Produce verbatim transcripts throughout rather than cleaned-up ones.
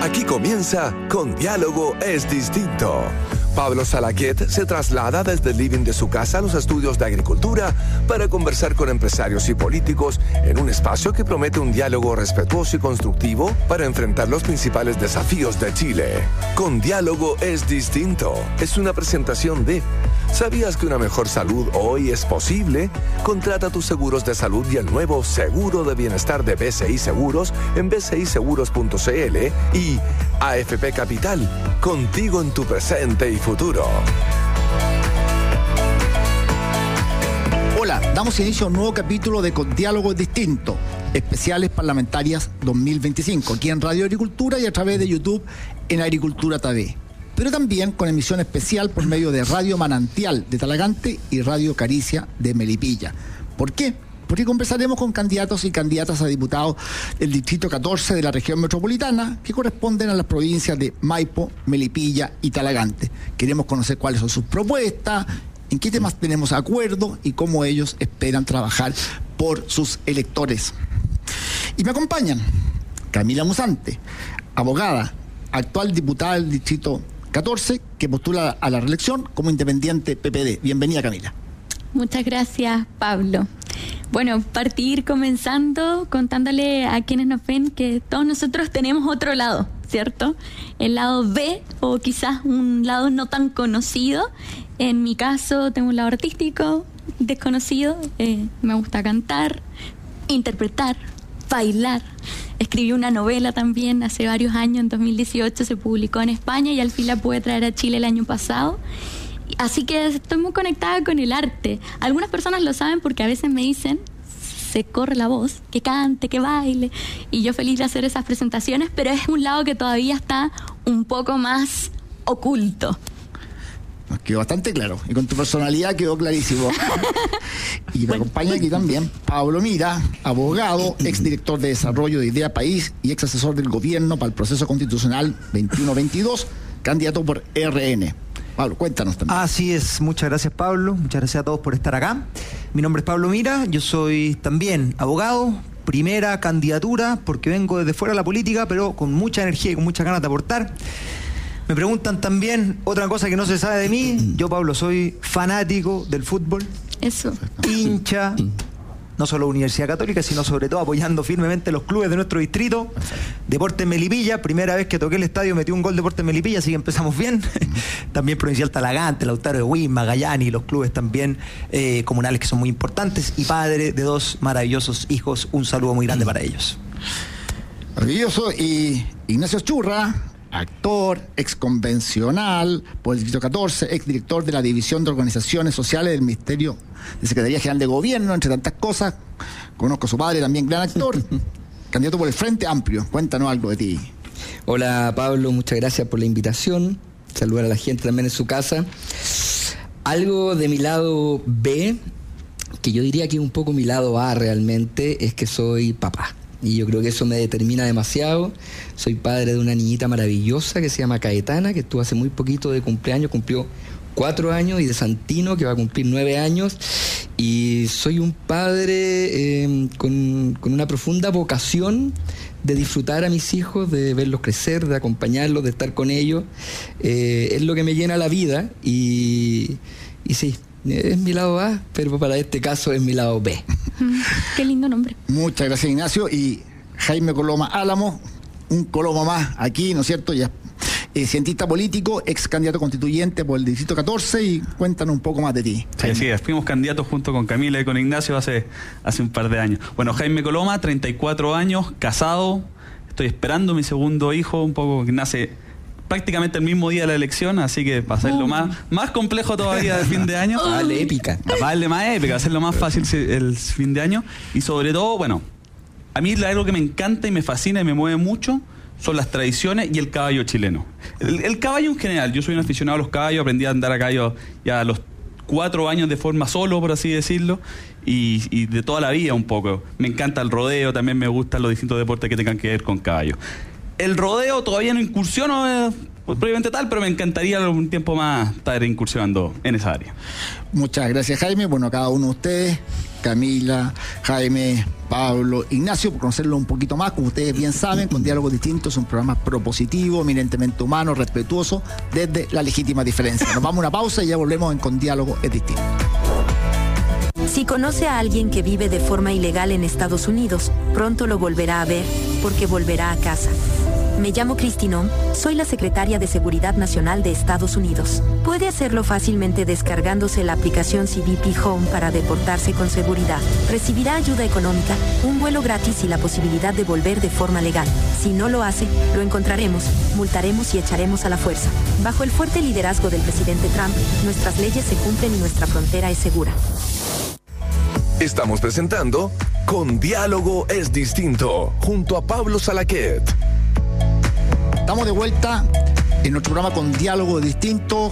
Aquí comienza Con Diálogo es Distinto. Pablo Salaquet se traslada desde el living de su casa a los estudios de agricultura para conversar con empresarios y políticos en un espacio que promete un diálogo respetuoso y constructivo para enfrentar los principales desafíos de Chile. Con Diálogo es Distinto es una presentación de ¿sabías que una mejor salud hoy es posible? Contrata tus seguros de salud y el nuevo Seguro de Bienestar de B C I Seguros en b c i seguros punto c l y A F P Capital, contigo en tu presente y futuro. Hola, damos inicio a un nuevo capítulo de Con Diálogo Distinto, especiales parlamentarias dos mil veinticinco, aquí en Radio Agricultura y a través de YouTube en Agricultura T V. Pero también con emisión especial por medio de Radio Manantial de Talagante y Radio Caricia de Melipilla. ¿Por qué? Porque conversaremos con candidatos y candidatas a diputados del Distrito catorce de la región metropolitana, que corresponden a las provincias de Maipo, Melipilla y Talagante. Queremos conocer cuáles son sus propuestas, en qué temas tenemos acuerdo y cómo ellos esperan trabajar por sus electores. Y me acompañan Camila Musante, abogada, actual diputada del Distrito catorce, que postula a la reelección como independiente P P D. Bienvenida, Camila. Muchas gracias, Pablo. Bueno, partir comenzando contándole a quienes nos ven que todos nosotros tenemos otro lado, ¿cierto? El lado B, o quizás un lado no tan conocido. En mi caso tengo un lado artístico, desconocido. Eh, me gusta cantar, interpretar, bailar. Escribí una novela también hace varios años, en dos mil dieciocho se publicó en España y al fin la pude traer a Chile el año pasado. Así que estoy muy conectada con el arte. Algunas personas lo saben porque a veces me dicen, se corre la voz, que cante, que baile, y yo feliz de hacer esas presentaciones, pero es un lado que todavía está un poco más oculto. Nos quedó bastante claro, y con tu personalidad quedó clarísimo. Y me bueno. acompaña aquí también Pablo Mira, abogado, exdirector de Desarrollo de Idea País y ex asesor del gobierno para el proceso constitucional veintiuno veintidós, candidato por R N. Pablo, cuéntanos también. Así es, muchas gracias, Pablo, muchas gracias a todos por estar acá. Mi nombre es Pablo Mira, yo soy también abogado, primera candidatura, porque vengo desde fuera de la política, pero con mucha energía y con muchas ganas de aportar. Me preguntan también otra cosa que no se sabe de mí. Yo, Pablo, soy fanático del fútbol. Eso. Hincha, no solo Universidad Católica, sino sobre todo apoyando firmemente los clubes de nuestro distrito. Deportes Melipilla, primera vez que toqué el estadio metí un gol Deportes Melipilla, así que empezamos bien. También Provincial Talagante, Lautaro de Huim, Magallanes y los clubes también eh, comunales que son muy importantes. Y padre de dos maravillosos hijos, un saludo muy grande para ellos. Maravilloso. Y Ignacio Churra, actor, exconvencional por el Distrito catorce, exdirector de la División de Organizaciones Sociales del Ministerio de Secretaría General de Gobierno, entre tantas cosas. Conozco a su padre, también gran actor. Candidato por el Frente Amplio. Cuéntanos algo de ti. Hola, Pablo, muchas gracias por la invitación. Saludar a la gente también en su casa. Algo de mi lado B, que yo diría que es un poco mi lado A realmente, es que soy papá. Y yo creo que eso me determina demasiado. Soy padre de una niñita maravillosa que se llama Caetana, que estuvo hace muy poquito de cumpleaños, cumplió cuatro años, y de Santino, que va a cumplir nueve años. Y soy un padre eh, con, con una profunda vocación de disfrutar a mis hijos, de verlos crecer, de acompañarlos, de estar con ellos. Eh, es lo que me llena la vida y, y sí, es mi lado A, pero para este caso es mi lado B. Qué lindo nombre. Muchas gracias, Ignacio. Y Jaime Coloma Álamo, un Coloma más aquí, ¿no es cierto? Ya, eh, cientista político, ex candidato constituyente por el Distrito catorce, y cuéntanos un poco más de ti. Sí, así es. Fuimos candidatos junto con Camila y con Ignacio hace, hace un par de años. Bueno, Jaime Coloma, treinta y cuatro años, casado. Estoy esperando mi segundo hijo, un poco que nace prácticamente el mismo día de la elección, así que va a ser lo más, más complejo todavía de fin de año. Va a darle épica. Va a darle más épica, va a ser lo más fácil el fin de año. Y sobre todo, bueno, a mí algo que me encanta y me fascina y me mueve mucho son las tradiciones y el caballo chileno. El, el caballo en general, yo soy un aficionado a los caballos, aprendí a andar a caballo ya a los cuatro años de forma solo, por así decirlo, y, y de toda la vida un poco. Me encanta el rodeo, también me gustan los distintos deportes que tengan que ver con caballos. El rodeo todavía no incursiono eh, probablemente tal, pero me encantaría un tiempo más estar incursionando en esa área. Muchas gracias, Jaime. Bueno, a cada uno de ustedes Camila, Jaime, Pablo, Ignacio, por conocerlo un poquito más. Como ustedes bien saben, Con Diálogos Distintos es un programa propositivo, eminentemente humano, respetuoso, desde la legítima diferencia. Nos vamos a una pausa y ya volvemos en Con Diálogo es Distinto. Si conoce a alguien que vive de forma ilegal en Estados Unidos, pronto lo volverá a ver, porque volverá a casa. Me llamo Cristinón, soy la secretaria de Seguridad Nacional de Estados Unidos. Puede hacerlo fácilmente descargándose la aplicación C B P Home para deportarse con seguridad. Recibirá ayuda económica, un vuelo gratis y la posibilidad de volver de forma legal. Si no lo hace, lo encontraremos, multaremos y echaremos a la fuerza. Bajo el fuerte liderazgo del presidente Trump, nuestras leyes se cumplen y nuestra frontera es segura. Estamos presentando Con Diálogo es Distinto, junto a Pablo Salaquet. Estamos de vuelta en nuestro programa Con Diálogo Distinto,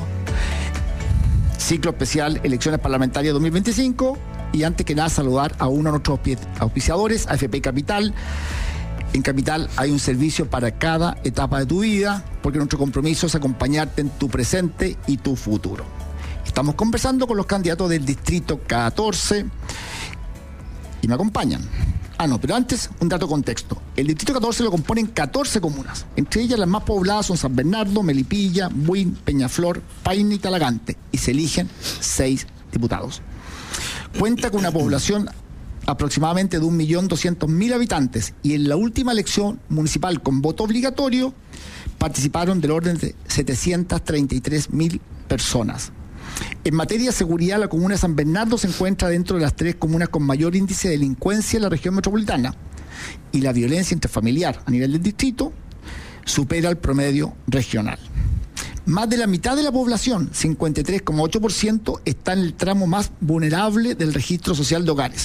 ciclo especial Elecciones Parlamentarias dos mil veinticinco. Y antes que nada, saludar a uno de nuestros auspiciadores, A F P Capital. En Capital hay un servicio para cada etapa de tu vida, porque nuestro compromiso es acompañarte en tu presente y tu futuro. Estamos conversando con los candidatos del Distrito catorce y me acompañan. Ah, no, pero antes, un dato de contexto. El Distrito catorce lo componen catorce comunas. Entre ellas, las más pobladas son San Bernardo, Melipilla, Buin, Peñaflor, Paine y Talagante. Y se eligen seis diputados. Cuenta con una población aproximadamente de un millón doscientos mil habitantes. Y en la última elección municipal con voto obligatorio, participaron del orden de setecientas treinta y tres mil personas. En materia de seguridad, la comuna de San Bernardo se encuentra dentro de las tres comunas con mayor índice de delincuencia en la región metropolitana, y la violencia intrafamiliar a nivel del distrito supera el promedio regional. Más de la mitad de la población, cincuenta y tres coma ocho por ciento, está en el tramo más vulnerable del registro social de hogares,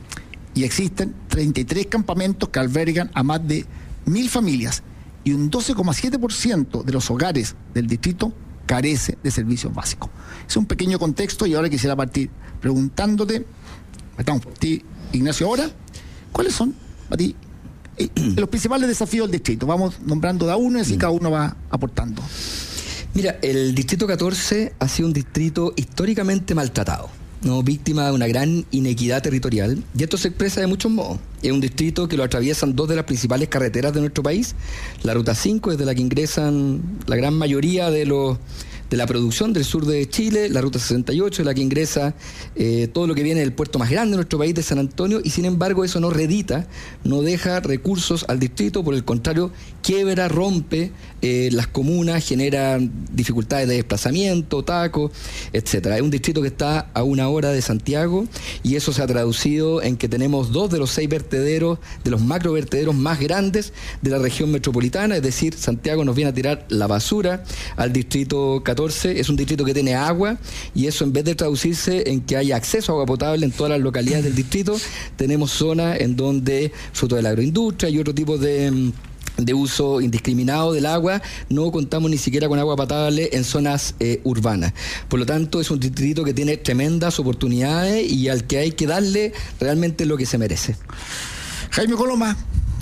y existen treinta y tres campamentos que albergan a más de mil familias, y un doce coma siete por ciento de los hogares del distrito carece de servicios básicos. Es un pequeño contexto, y ahora quisiera partir preguntándote, estamos por ti, Ignacio, ahora, ¿cuáles son para ti eh, los principales desafíos del distrito? Vamos nombrando de a uno y así cada uno va aportando. Mira, el Distrito catorce ha sido un distrito históricamente maltratado, ¿no? Víctima de una gran inequidad territorial, y esto se expresa de muchos modos. Es un distrito que lo atraviesan dos de las principales carreteras de nuestro país, la Ruta cinco, desde la que ingresan la gran mayoría de los de la producción del sur de Chile, la Ruta sesenta y ocho, de la que ingresa eh, todo lo que viene del puerto más grande de nuestro país, de San Antonio, y sin embargo eso no redita, no deja recursos al distrito, por el contrario, quiebra, rompe eh, las comunas, genera dificultades de desplazamiento, tacos, etcétera. Es un distrito que está a una hora de Santiago, y eso se ha traducido en que tenemos dos de los seis vertederos, de los macro vertederos más grandes de la región metropolitana, es decir, Santiago nos viene a tirar la basura al distrito catorce. Es un distrito que tiene agua, y eso, en vez de traducirse en que haya acceso a agua potable en todas las localidades del distrito, tenemos zonas en donde, fruto de la agroindustria y otro tipo de de uso indiscriminado del agua, no contamos ni siquiera con agua potable en zonas eh, urbanas. Por lo tanto, es un distrito que tiene tremendas oportunidades y al que hay que darle realmente lo que se merece. Jaime Coloma,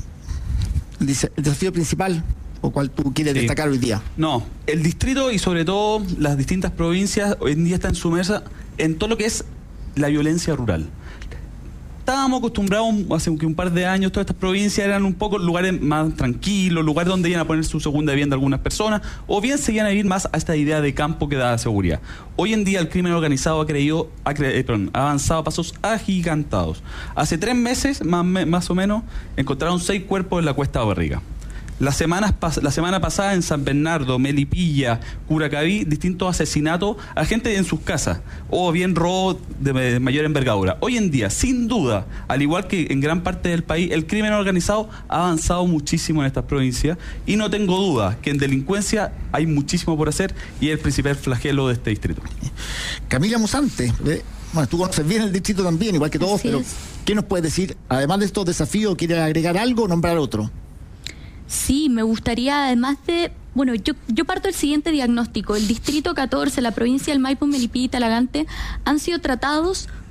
el desafío principal, o cuál tú quieres sí. destacar hoy día. No, el distrito y sobre todo las distintas provincias hoy en día están sumersas en todo lo que es la violencia rural. Estábamos acostumbrados hace un par de años, todas estas provincias eran un poco lugares más tranquilos, lugares donde iban a poner su segunda vivienda algunas personas, o bien se iban a vivir más a esta idea de campo que da seguridad. Hoy en día el crimen organizado ha, creído, ha, cre, eh, perdón, ha avanzado a pasos agigantados. Hace tres meses, más, más o menos, encontraron seis cuerpos en la Cuesta de Barriga. La semana, la semana pasada en San Bernardo, Melipilla, Curacaví, distintos asesinatos a gente en sus casas, o bien robo de, de mayor envergadura. Hoy en día, sin duda, al igual que en gran parte del país, el crimen organizado ha avanzado muchísimo en estas provincias, y no tengo duda que en delincuencia hay muchísimo por hacer, y es el principal flagelo de este distrito. Camila Musante, eh, bueno, tú conoces bien el distrito también, igual que todos, Así pero es. ¿qué nos puedes decir? Además de estos desafíos, ¿quieres agregar algo o nombrar otro? Sí, me gustaría, además de... Bueno, yo, yo parto del siguiente diagnóstico. El Distrito catorce, la provincia del Maipo, Melipilla y Talagante han sido tratados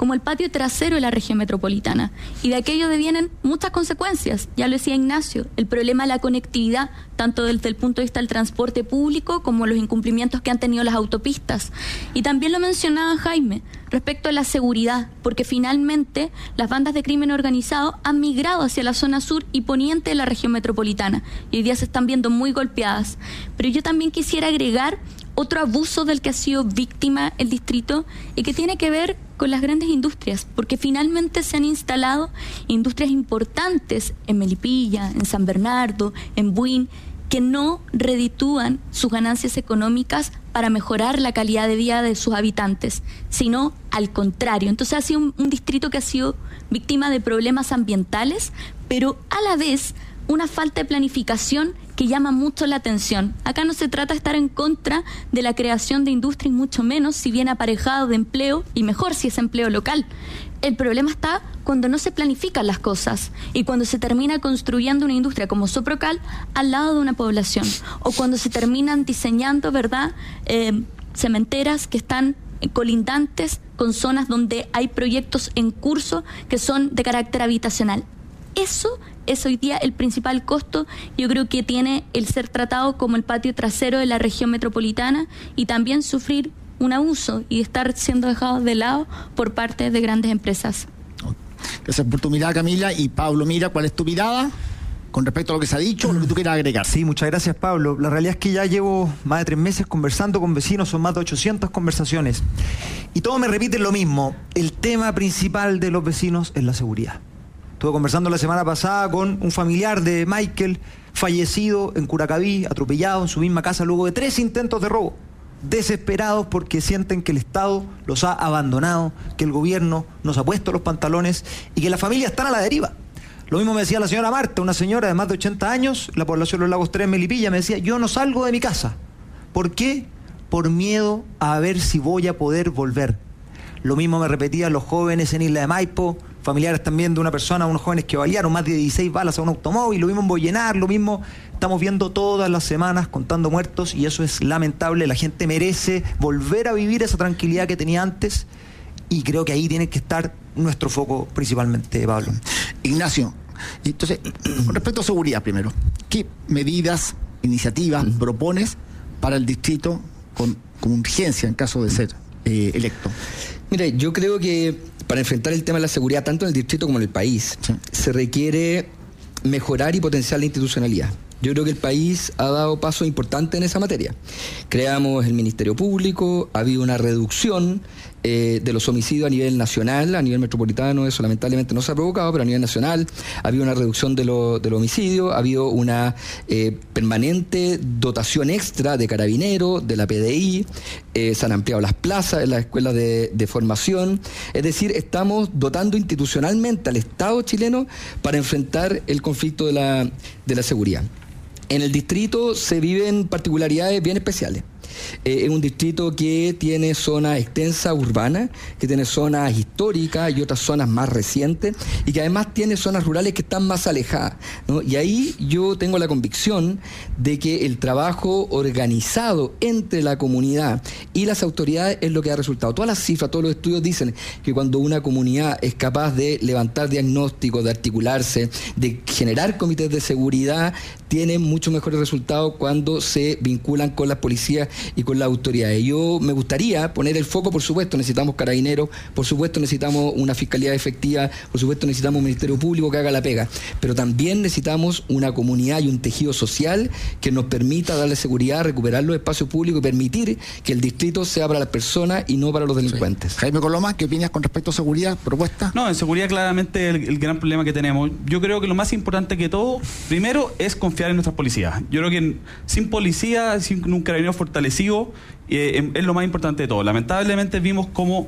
como el patio trasero de la región metropolitana. Y de aquello devienen muchas consecuencias. Ya lo decía Ignacio, el problema de la conectividad, tanto desde el punto de vista del transporte público como los incumplimientos que han tenido las autopistas. Y también lo mencionaba Jaime, respecto a la seguridad, porque finalmente las bandas de crimen organizado han migrado hacia la zona sur y poniente de la región metropolitana y hoy día se están viendo muy golpeadas. Pero yo también quisiera agregar otro abuso del que ha sido víctima el distrito y que tiene que ver con las grandes industrias, porque finalmente se han instalado industrias importantes en Melipilla, en San Bernardo, en Buin, que no reditúan sus ganancias económicas para mejorar la calidad de vida de sus habitantes, sino al contrario. Entonces ha sido un, un distrito que ha sido víctima de problemas ambientales, pero a la vez una falta de planificación que llama mucho la atención. Acá no se trata de estar en contra de la creación de industrias, mucho menos si viene aparejado de empleo, y mejor si es empleo local. El problema está cuando no se planifican las cosas y cuando se termina construyendo una industria como Soprocal al lado de una población, o cuando se terminan diseñando, ¿verdad?, eh, cementeras que están colindantes con zonas donde hay proyectos en curso que son de carácter habitacional. Eso es hoy día el principal costo, yo creo, que tiene el ser tratado como el patio trasero de la región metropolitana, y también sufrir un abuso y estar siendo dejados de lado por parte de grandes empresas. Gracias por tu mirada, Camila. Y Pablo, mira, ¿cuál es tu mirada con respecto a lo que se ha dicho o lo que tú quieras agregar? Sí, muchas gracias, Pablo. La realidad es que ya llevo más de tres meses conversando con vecinos, son más de ochocientas conversaciones, y todos me repiten lo mismo: el tema principal de los vecinos es la seguridad. Estuve conversando la semana pasada con un familiar de Michael, fallecido en Curacaví, atropellado en su misma casa luego de tres intentos de robo. Desesperados porque sienten que el Estado los ha abandonado, que el gobierno nos ha puesto los pantalones y que las familias están a la deriva. Lo mismo me decía la señora Marta, una señora de más de ochenta años, la población de los Lagos tres, Melipilla, me decía: yo no salgo de mi casa. ¿Por qué? Por miedo a ver si voy a poder volver. Lo mismo me repetían los jóvenes en Isla de Maipo, familiares también de una persona, unos jóvenes que balearon más de dieciséis balas a un automóvil, lo mismo en Boyenar, lo mismo estamos viendo todas las semanas contando muertos, y eso es lamentable. La gente merece volver a vivir esa tranquilidad que tenía antes, y creo que ahí tiene que estar nuestro foco principalmente, Pablo. Ignacio, entonces, con respecto a seguridad primero, ¿qué medidas, iniciativas uh-huh. propones para el distrito con, con urgencia en caso de ser eh, electo? Mira, yo creo que para enfrentar el tema de la seguridad, tanto en el distrito como en el país, sí. se requiere mejorar y potenciar la institucionalidad. Yo creo que el país ha dado pasos importantes en esa materia. Creamos el Ministerio Público, ha habido una reducción eh, de los homicidios a nivel nacional, a nivel metropolitano eso lamentablemente no se ha provocado, pero a nivel nacional ha habido una reducción de, lo, de los homicidios, ha habido una eh, permanente dotación extra de carabineros, de la P D I, eh, se han ampliado las plazas en las escuelas de, de formación, es decir, estamos dotando institucionalmente al Estado chileno para enfrentar el conflicto de la, de la seguridad. En el distrito se viven particularidades bien especiales. Eh, es un distrito que tiene zonas extensas urbanas, que tiene zonas históricas y otras zonas más recientes, y que además tiene zonas rurales que están más alejadas, ¿no? Y ahí yo tengo la convicción de que el trabajo organizado entre la comunidad y las autoridades es lo que ha resultado. Todas las cifras, todos los estudios dicen que cuando una comunidad es capaz de levantar diagnósticos, de articularse, de generar comités de seguridad, tienen mucho mejores resultados cuando se vinculan con las policías y con las autoridades. Yo me gustaría poner el foco, por supuesto, necesitamos carabineros, por supuesto necesitamos una fiscalía efectiva, por supuesto necesitamos un ministerio público que haga la pega, pero también necesitamos una comunidad y un tejido social que nos permita darle seguridad, recuperar los espacios públicos y permitir que el distrito sea para las personas y no para los delincuentes. Sí. Jaime Coloma, ¿qué opinas con respecto a seguridad? ¿Propuesta? No, en seguridad claramente el, el gran problema que tenemos. Yo creo que lo más importante que todo, primero, es confiar en nuestras policías. Yo creo que sin policía, sin un carabinero fortalecido, eh, es lo más importante de todo. Lamentablemente vimos cómo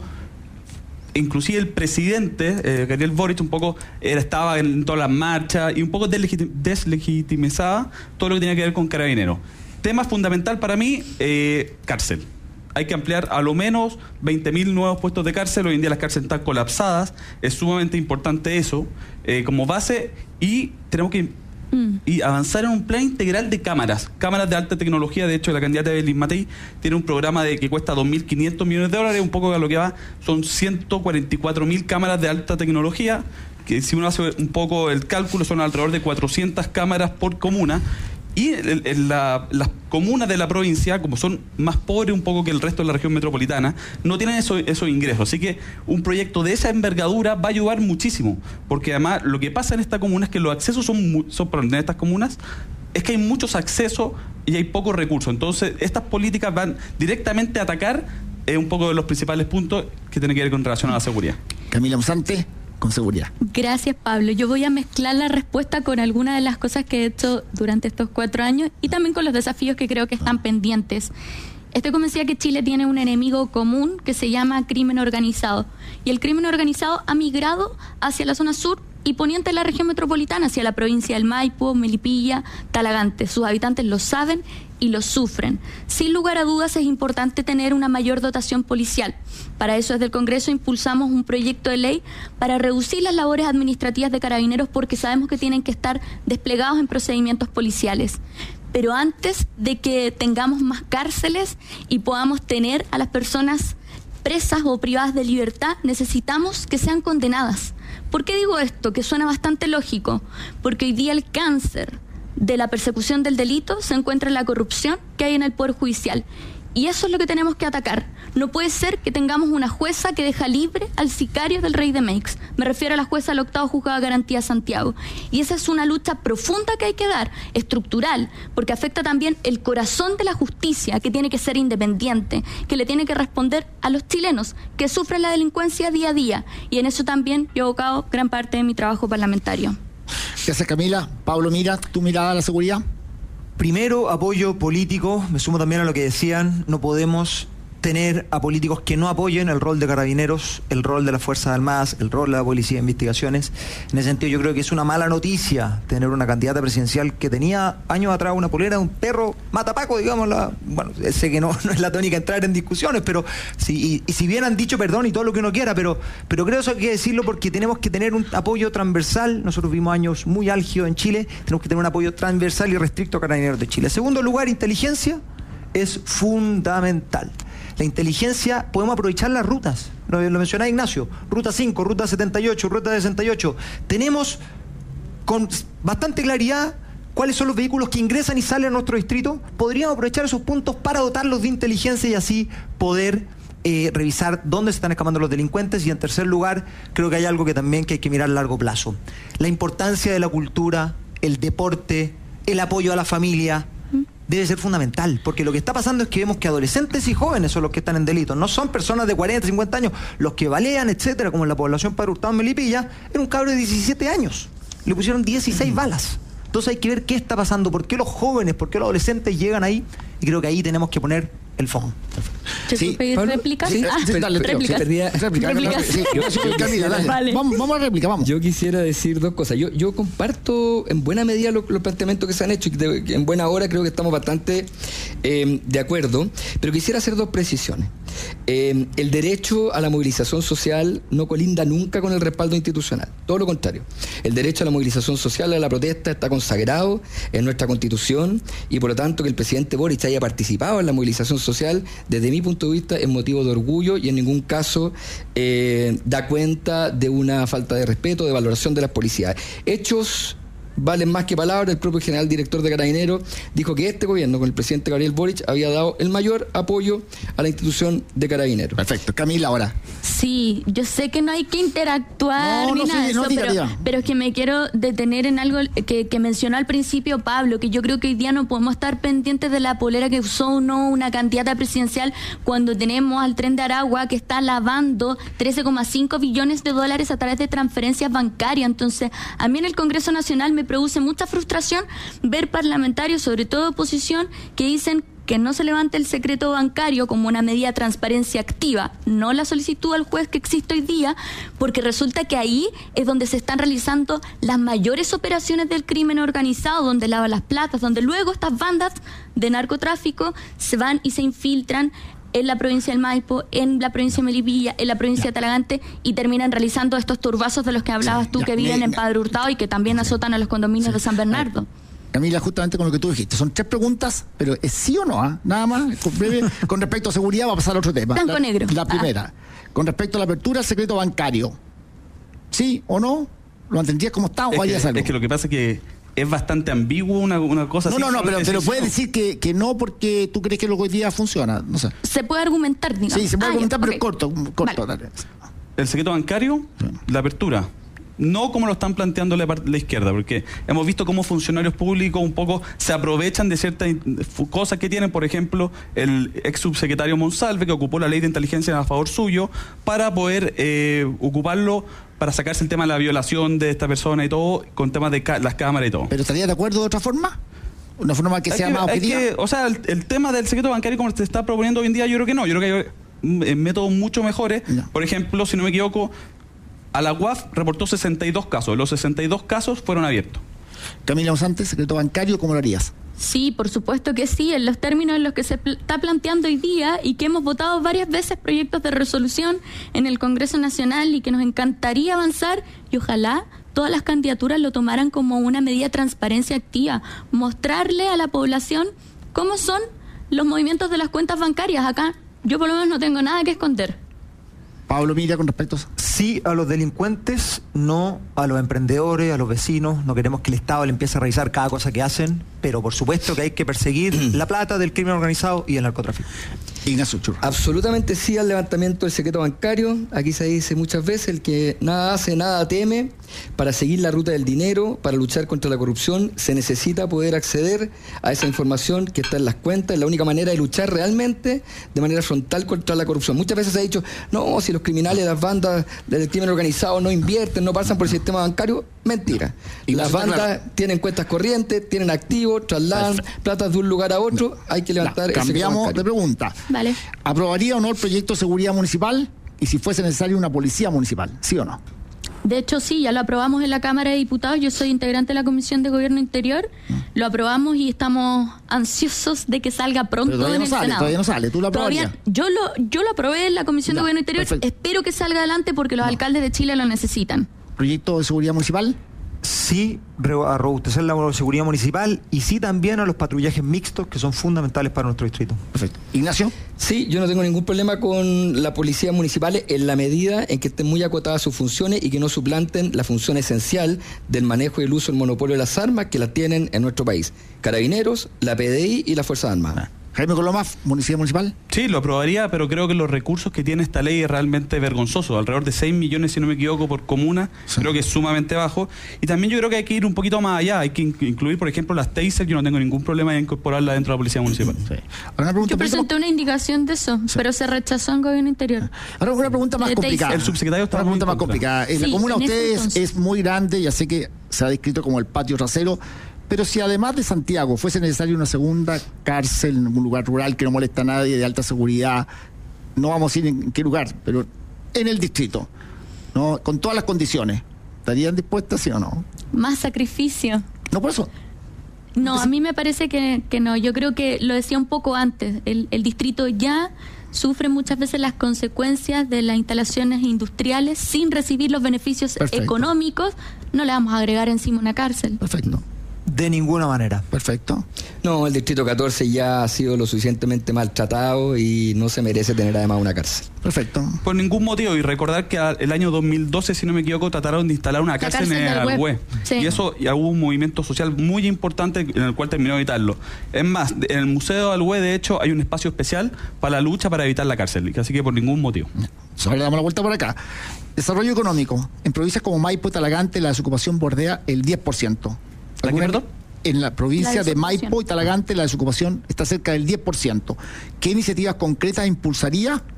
inclusive el presidente, eh, Gabriel Boric, un poco eh, estaba en todas las marchas y un poco deslegitim- deslegitimizaba todo lo que tenía que ver con carabineros. Tema fundamental para mí, eh, cárcel. Hay que ampliar a lo menos veinte mil nuevos puestos de cárcel. Hoy en día las cárceles están colapsadas. Es sumamente importante eso eh, como base, y tenemos que Mm. y avanzar en un plan integral de cámaras, cámaras de alta tecnología. De hecho, la candidata Evelyn Matei tiene un programa de que cuesta dos mil quinientos millones de dólares, un poco a lo que va, son ciento cuarenta y cuatro mil cámaras de alta tecnología, que si uno hace un poco el cálculo son alrededor de cuatrocientas cámaras por comuna. Y el, el, la, las comunas de la provincia, como son más pobres un poco que el resto de la región metropolitana, no tienen eso, esos ingresos. Así que un proyecto de esa envergadura va a ayudar muchísimo. Porque además lo que pasa en esta comuna es que los accesos son, muy, son en estas comunas, es que hay muchos accesos y hay pocos recursos. Entonces estas políticas van directamente a atacar eh, un poco de los principales puntos que tienen que ver con relación a la seguridad. Camila Musante, con seguridad. Gracias, Pablo. Yo voy a mezclar la respuesta con algunas de las cosas que he hecho durante estos cuatro años y también con los desafíos que creo que están pendientes. Estoy convencida que Chile tiene un enemigo común que se llama crimen organizado. Y el crimen organizado ha migrado hacia la zona sur y poniente de la región metropolitana, hacia la provincia del Maipo, Melipilla, Talagante. Sus habitantes lo saben y lo sufren. Sin lugar a dudas es importante tener una mayor dotación policial. Para eso desde el Congreso impulsamos un proyecto de ley para reducir las labores administrativas de carabineros porque sabemos que tienen que estar desplegados en procedimientos policiales. Pero antes de que tengamos más cárceles y podamos tener a las personas presas o privadas de libertad, necesitamos que sean condenadas. ¿Por qué digo esto? Que suena bastante lógico. Porque hoy día el cáncer de la persecución del delito se encuentra en la corrupción que hay en el Poder Judicial. Y eso es lo que tenemos que atacar. No puede ser que tengamos una jueza que deja libre al sicario del Rey de Meix. Me refiero a la jueza del octavo juzgado de garantía Santiago. Y esa es una lucha profunda que hay que dar, estructural, porque afecta también el corazón de la justicia, que tiene que ser independiente, que le tiene que responder a los chilenos que sufren la delincuencia día a día. Y en eso también yo he abocado gran parte de mi trabajo parlamentario. Gracias, Camila. Pablo, mira, tu mirada a la seguridad. Primero, apoyo político. Me sumo también a lo que decían. No podemos tener a políticos que no apoyen el rol de carabineros, el rol de las Fuerzas Armadas, el rol de la Policía de Investigaciones. En ese sentido, yo creo que es una mala noticia tener una candidata presidencial que tenía años atrás una polera de un perro matapaco, digamos. La, bueno, sé que no, no es la tónica entrar en discusiones, pero si, y, y si bien han dicho perdón y todo lo que uno quiera, pero, pero creo que eso hay que decirlo porque tenemos que tener un apoyo transversal. Nosotros vimos años muy álgidos en Chile, tenemos que tener un apoyo transversal y restricto a Carabineros de Chile. En segundo lugar, inteligencia es fundamental. La inteligencia, podemos aprovechar las rutas, lo, lo mencionaba Ignacio, ruta cinco, ruta setenta y ocho, ruta sesenta y ocho. Tenemos con bastante claridad cuáles son los vehículos que ingresan y salen a nuestro distrito. Podríamos aprovechar esos puntos para dotarlos de inteligencia y así poder eh, revisar dónde se están escapando los delincuentes. Y en tercer lugar, creo que hay algo que también que hay que mirar a largo plazo. La importancia de la cultura, el deporte, el apoyo a la familia debe ser fundamental, porque lo que está pasando es que vemos que adolescentes y jóvenes son los que están en delitos, no son personas de cuarenta, cincuenta años, los que balean, etcétera, como en la población Padre Hurtado en Melipilla, era un cabro de diecisiete años, le pusieron dieciséis balas. Entonces hay que ver qué está pasando, por qué los jóvenes, por qué los adolescentes llegan ahí, y creo que ahí tenemos que poner el fondo. Sí, ¿réplicas? Sí, ah, sí, dale, réplicas. Réplica, Réplicas. sí, yo, sí, Camila, dale. Vale. Vamos, vamos a la réplica, vamos. Yo quisiera decir dos cosas. Yo, yo comparto en buena medida los, los planteamientos que se han hecho y de, en buena hora creo que estamos bastante eh, de acuerdo, pero quisiera hacer dos precisiones. Eh, el derecho a la movilización social no colinda nunca con el respaldo institucional, todo lo contrario. El derecho a la movilización social, a la protesta, está consagrado en nuestra Constitución y por lo tanto que el presidente Boric haya participado en la movilización social, desde mi punto de vista, es motivo de orgullo y en ningún caso eh, da cuenta de una falta de respeto, de valoración de las policías. Hechos valen más que palabras. El propio general director de Carabineros dijo que este gobierno, con el presidente Gabriel Boric, había dado el mayor apoyo a la institución de Carabineros. Perfecto. Camila, ahora. Sí, yo sé que no hay que interactuar No, ni no, nada sí, de eso, no, diga, pero, diga. pero es que me quiero detener en algo que, que mencionó al principio Pablo, que yo creo que hoy día no podemos estar pendientes de la polera que usó o no una candidata presidencial cuando tenemos al Tren de Aragua que está lavando trece coma cinco billones de dólares a través de transferencias bancarias. Entonces, a mí en el Congreso Nacional me produce mucha frustración ver parlamentarios, sobre todo oposición, que dicen que no se levante el secreto bancario como una medida de transparencia activa, no la solicitud al juez que existe hoy día, porque resulta que ahí es donde se están realizando las mayores operaciones del crimen organizado, donde lavan las platas, donde luego estas bandas de narcotráfico se van y se infiltran en la provincia del Maipo, en la provincia de Melipilla, en la provincia Ya. de Talagante, y terminan realizando estos turbazos de los que hablabas tú, Ya. que viven Me- en Padre Hurtado y que también azotan a los condominios de San Bernardo. Camila, justamente con lo que tú dijiste, son tres preguntas, pero es sí o no, ¿ah? Nada más, con, breve, con respecto a seguridad va a pasar a otro tema. Blanco la, negro. La primera, con respecto a la apertura del secreto bancario, ¿sí o no? ¿Lo mantendrías como está o Es harías que, algo? es que lo que pasa es que es bastante ambiguo una, una cosa No, así. no, no, pero, Es pero decir, puedes no. decir que, que no porque tú crees que lo que hoy día funciona, no sé. Se puede argumentar, digamos. Sí, se puede Ah, argumentar, ya, pero ok. corto, corto. Vale. dale. El secreto bancario, la apertura. No como lo están planteando la, par- la izquierda, porque hemos visto cómo funcionarios públicos un poco se aprovechan de ciertas in- fu- cosas que tienen, por ejemplo, el ex subsecretario Monsalve, que ocupó la ley de inteligencia a favor suyo, para poder eh, ocuparlo para sacarse el tema de la violación de esta persona y todo, con temas de ca- las cámaras y todo. ¿Pero estarías de acuerdo de otra forma? ¿Una forma que Es sea que- más es objetiva? que, o sea, el, el tema del secreto bancario como se está proponiendo hoy en día, yo creo que no. Yo creo que hay mm, métodos mucho mejores. No. Por ejemplo, si no me equivoco, a la U A F reportó sesenta y dos casos. Los sesenta y dos casos fueron abiertos. Camila Osante, secreto bancario, ¿cómo lo harías? Sí, por supuesto que sí, en los términos en los que se pl- está planteando hoy día y que hemos votado varias veces proyectos de resolución en el Congreso Nacional y que nos encantaría avanzar y ojalá todas las candidaturas lo tomaran como una medida de transparencia activa, mostrarle a la población cómo son los movimientos de las cuentas bancarias. Acá yo por lo menos no tengo nada que esconder. Pablo Mira, con respecto a eso. Sí a los delincuentes, no a los emprendedores, a los vecinos. No queremos que el Estado le empiece a revisar cada cosa que hacen, pero por supuesto que hay que perseguir la plata del crimen organizado y el narcotráfico. Ignacio Churra. Absolutamente sí al levantamiento del secreto bancario. Aquí se dice muchas veces, el que nada hace, nada teme. Para seguir la ruta del dinero, para luchar contra la corrupción, se necesita poder acceder a esa información que está en las cuentas. Es la única manera de luchar realmente de manera frontal contra la corrupción. Muchas veces se ha dicho, no, si los criminales, las bandas del crimen organizado no invierten, no pasan por el sistema bancario. Mentira. Y Las eso está bandas claro. tienen cuentas corrientes, tienen activos, trasladan platas de un lugar a otro. Hay que levantar Ya, ese secreto cambiamos bancario. de pregunta. Vale. ¿Aprobaría o no el proyecto de seguridad municipal? Y si fuese necesario una policía municipal, ¿sí o no? De hecho, sí, ya lo aprobamos en la Cámara de Diputados. Yo soy integrante de la Comisión de Gobierno Interior. Lo aprobamos y estamos ansiosos de que salga pronto Pero todavía en no el sale, Senado. todavía no sale. ¿Tú lo aprobarías? Todavía- yo lo yo lo aprobé en la Comisión Ya, de Gobierno Interior. perfecto. Espero que salga adelante porque los alcaldes de Chile lo necesitan. ¿Proyecto de seguridad municipal? Sí re- a robustecer la seguridad municipal y sí también a los patrullajes mixtos que son fundamentales para nuestro distrito. Perfecto. Ignacio. Sí, yo no tengo ningún problema con la policía municipal en la medida en que estén muy acotadas sus funciones y que no suplanten la función esencial del manejo y el uso del monopolio de las armas que las tienen en nuestro país. Carabineros, la P D I y las Fuerzas Armadas. Jaime Colomaz, Municipio Municipal. Sí, lo aprobaría, pero creo que los recursos que tiene esta ley es realmente vergonzoso. Alrededor de seis millones, si no me equivoco, por comuna. Sí. Creo que es sumamente bajo. Y también yo creo que hay que ir un poquito más allá. Hay que in- incluir, por ejemplo, las taser. Yo no tengo ningún problema en incorporarlas dentro de la Policía Municipal. Sí. Ahora una pregunta, Yo pero eso- presenté una indicación de eso, pero se rechazó en Gobierno Interior. ahora una pregunta más de taser. complicada. El subsecretario está Una pregunta muy más en contra. complicada. En la Sí, comuna en de ese ustedes entonces. es muy grande, ya sé que se ha descrito como el patio trasero, pero si además de Santiago fuese necesaria una segunda cárcel en un lugar rural que no molesta a nadie, de alta seguridad, no vamos a ir en qué lugar, pero en el distrito, no, con todas las condiciones, ¿estarían dispuestas, sí o no? Más sacrificio. No, por eso. No, a mí me parece que, que no. Yo creo que lo decía un poco antes. El, el distrito ya sufre muchas veces las consecuencias de las instalaciones industriales sin recibir los beneficios Perfecto. económicos. No le vamos a agregar encima una cárcel. Perfecto. De ninguna manera. Perfecto. No, el Distrito catorce ya ha sido lo suficientemente maltratado y no se merece tener además una cárcel. Perfecto. Por ningún motivo. Y recordar que a- el año dos mil doce, si no me equivoco, trataron de instalar una cárcel, cárcel en del el Web. Web. Sí. Y eso ya hubo un movimiento social muy importante en el cual terminó de evitarlo. Es más, de- en el Museo del Web, de hecho, hay un espacio especial para la lucha para evitar la cárcel. Así que por ningún motivo. Ahora le damos la vuelta por acá. Desarrollo económico. En provincias como Maipo y Talagante la desocupación bordea el diez por ciento. ¿La qué, ¿Alguna- perdón? En la provincia La de desocupación. Maipo y Talagante la desocupación está cerca del diez por ciento. ¿Qué iniciativas concretas impulsaría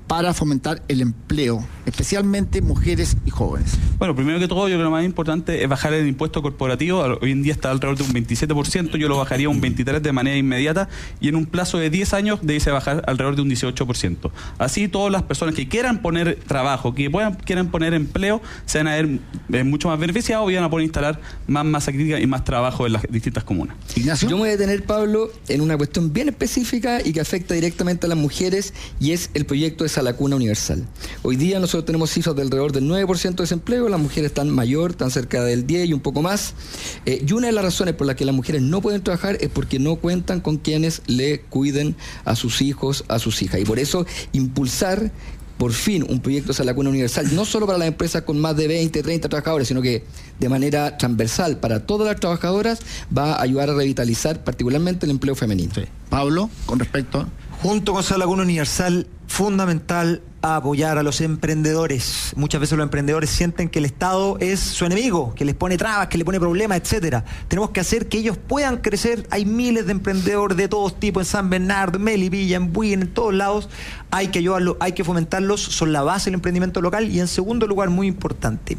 para fomentar el empleo, especialmente mujeres y jóvenes? Bueno, primero que todo, yo creo que lo más importante es bajar el impuesto corporativo. Hoy en día está alrededor de un veintisiete por ciento, yo lo bajaría a un veintitrés por ciento de manera inmediata, y en un plazo de diez años debe bajar alrededor de un dieciocho por ciento. Así todas las personas que quieran poner trabajo, que puedan, quieran poner empleo, se van a ver eh, mucho más beneficiados y van a poder instalar más masa crítica y más trabajo en las distintas comunas. Ignacio. Yo me voy a detener, Pablo, en una cuestión bien específica y que afecta directamente a las mujeres, y es el proyecto de Salacuna Universal. Hoy día nosotros tenemos cifras de alrededor del nueve por ciento de desempleo, las mujeres están mayor, están cerca del diez y un poco más, eh, y una de las razones por las que las mujeres no pueden trabajar es porque no cuentan con quienes le cuiden a sus hijos, a sus hijas, y por eso impulsar por fin un proyecto de Salacuna Universal, no solo para las empresas con más de veinte, treinta trabajadores, sino que de manera transversal para todas las trabajadoras, va a ayudar a revitalizar particularmente el empleo femenino. Sí. Pablo, con respecto... Junto con Salacuna Universal, fundamental apoyar a los emprendedores. Muchas veces los emprendedores sienten que el Estado es su enemigo, que les pone trabas, que les pone problemas, etcétera. Tenemos que hacer que ellos puedan crecer. Hay miles de emprendedores de todos tipos en San Bernardo, en Melipilla, en Buin, en todos lados. Hay que ayudarlos, hay que fomentarlos, son la base del emprendimiento local. Y en segundo lugar, muy importante,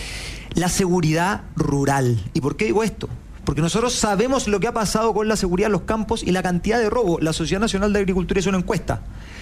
la seguridad rural. ¿Y por qué digo esto? Porque nosotros sabemos lo que ha pasado con la seguridad en los campos y la cantidad de robo. La Sociedad Nacional de Agricultura hizo una encuesta.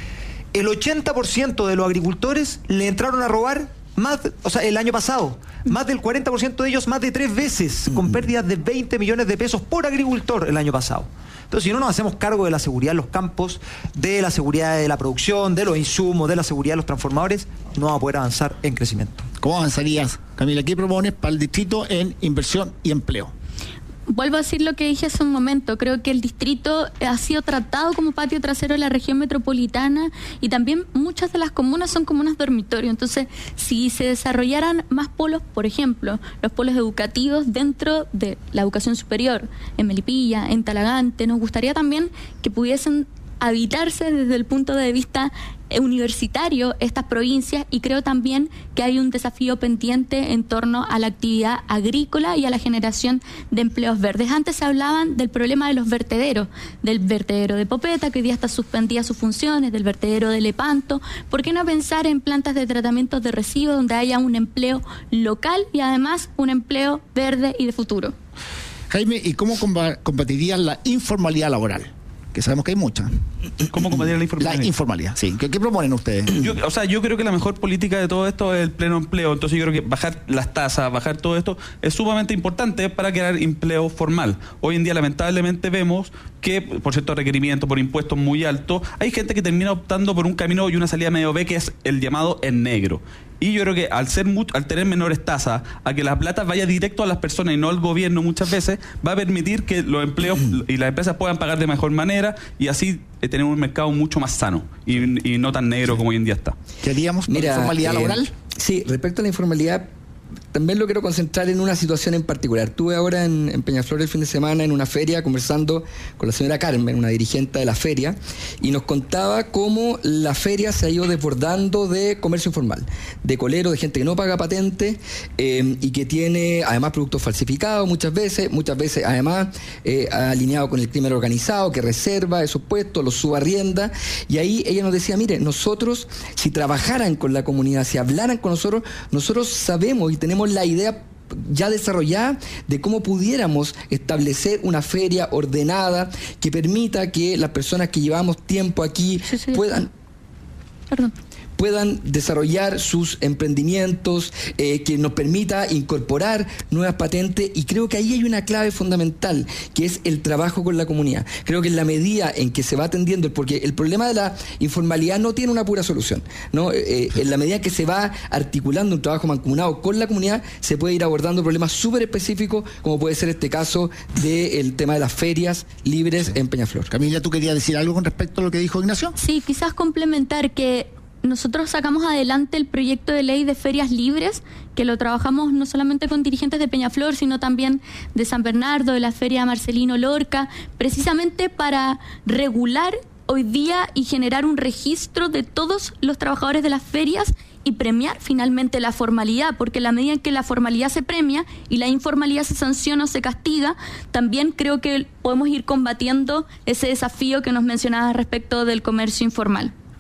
El ochenta por ciento de los agricultores le entraron a robar más, o sea, el año pasado. Más del cuarenta por ciento de ellos más de tres veces, con pérdidas de veinte millones de pesos por agricultor el año pasado. Entonces, si no nos hacemos cargo de la seguridad en los campos, de la seguridad de la producción, de los insumos, de la seguridad de los transformadores, no vamos a poder avanzar en crecimiento. ¿Cómo avanzarías, Camila? ¿Qué propones para el distrito en inversión y empleo? Vuelvo a decir lo que dije hace un momento. Creo que el distrito ha sido tratado como patio trasero de la región metropolitana, y también muchas de las comunas son comunas dormitorio. Entonces, si se desarrollaran más polos, por ejemplo, los polos educativos dentro de la educación superior, en Melipilla, en Talagante, nos gustaría también que pudiesen habitarse desde el punto de vista universitario estas provincias, y creo también que hay un desafío pendiente en torno a la actividad agrícola y a la generación de empleos verdes. Antes se hablaban del problema de los vertederos, del vertedero de Popeta, que hoy día está suspendida sus funciones, del vertedero de Lepanto. ¿Por qué no pensar en plantas de tratamiento de residuos donde haya un empleo local y además un empleo verde y de futuro? Jaime, ¿y cómo combatirías la informalidad laboral? Que sabemos que hay mucha. ¿Cómo combatir la informalidad? La informalidad, sí. ¿Qué, qué proponen ustedes? Yo, o sea, yo creo que la mejor política de todo esto es el pleno empleo. Entonces yo creo que bajar las tasas, bajar todo esto es sumamente importante para crear empleo formal. Hoy en día lamentablemente vemos que por ciertos requerimientos, por impuestos muy altos, hay gente que termina optando por un camino y una salida medio B, que es el llamado en negro. Y yo creo que al ser mucho, al tener menores tasas, a que la plata vaya directo a las personas y no al gobierno muchas veces, va a permitir que los empleos y las empresas puedan pagar de mejor manera, y así eh, tener un mercado mucho más sano y, y no tan negro como hoy en día está. ¿Qué haríamos con la informalidad eh, laboral? Sí, respecto a la informalidad, también lo quiero concentrar en una situación en particular. Estuve ahora en, en Peñaflor el fin de semana en una feria conversando con la señora Carmen, una dirigente de la feria, y nos contaba cómo la feria se ha ido desbordando de comercio informal, de colero, de gente que no paga patente eh, y que tiene además productos falsificados muchas veces, muchas veces además eh, alineado con el crimen organizado, que reserva esos puestos, los subarrienda, y ahí ella nos decía, mire, nosotros si trabajaran con la comunidad, si hablaran con nosotros, nosotros sabemos y tenemos la idea ya desarrollada de cómo pudiéramos establecer una feria ordenada que permita que las personas que llevamos tiempo aquí sí, sí. puedan... Perdón. puedan desarrollar sus emprendimientos, eh, que nos permita incorporar nuevas patentes, y creo que ahí hay una clave fundamental, que es el trabajo con la comunidad. Creo que en la medida en que se va atendiendo, porque el problema de la informalidad no tiene una pura solución, ¿no? Eh, en la medida en que se va articulando un trabajo mancomunado con la comunidad, se puede ir abordando problemas súper específicos, como puede ser este caso del tema de las ferias libres sí. en Peñaflor. Camila, ¿tú querías decir algo con respecto a lo que dijo Ignacio? Sí, quizás complementar que nosotros sacamos adelante el proyecto de ley de ferias libres, que lo trabajamos no solamente con dirigentes de Peñaflor, sino también de San Bernardo, de la feria Marcelino Lorca, precisamente para regular hoy día y generar un registro de todos los trabajadores de las ferias y premiar finalmente la formalidad, porque en la medida en que la formalidad se premia y la informalidad se sanciona o se castiga, también creo que podemos ir combatiendo ese desafío que nos mencionabas respecto del comercio informal.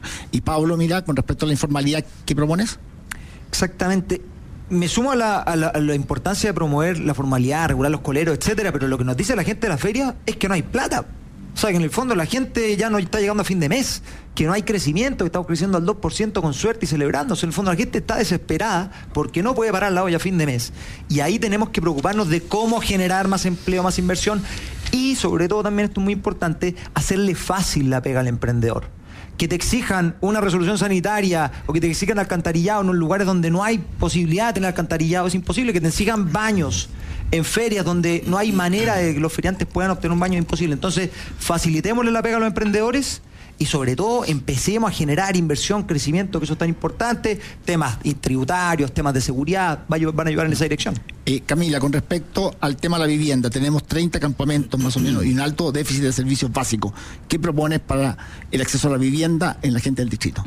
Y Pablo, mira, con respecto a la informalidad, ¿qué propones? Exactamente. Me sumo a la, a, la, a la importancia de promover la formalidad, regular los coleros, etcétera, pero lo que nos dice la gente de la feria es que no hay plata. O sea, que en el fondo la gente ya no está llegando a fin de mes, que no hay crecimiento, que estamos creciendo al dos por ciento con suerte y celebrándose. En el fondo la gente está desesperada porque no puede parar la olla a fin de mes. Y ahí tenemos que preocuparnos de cómo generar más empleo, más inversión y, sobre todo, también esto es muy importante, hacerle fácil la pega al emprendedor. Que te exijan una resolución sanitaria o que te exijan alcantarillado en los lugares donde no hay posibilidad de tener alcantarillado, es imposible. Que te exijan baños en ferias donde no hay manera de que los feriantes puedan obtener un baño, es imposible. Entonces, facilitémosle la pega a los emprendedores y, sobre todo, empecemos a generar inversión, crecimiento, que eso es tan importante, temas tributarios, temas de seguridad, van a ayudar en esa dirección. Eh, Camila, con respecto al tema de la vivienda, tenemos treinta campamentos más o menos y un alto déficit de servicios básicos. ¿Qué propones para el acceso a la vivienda en la gente del distrito?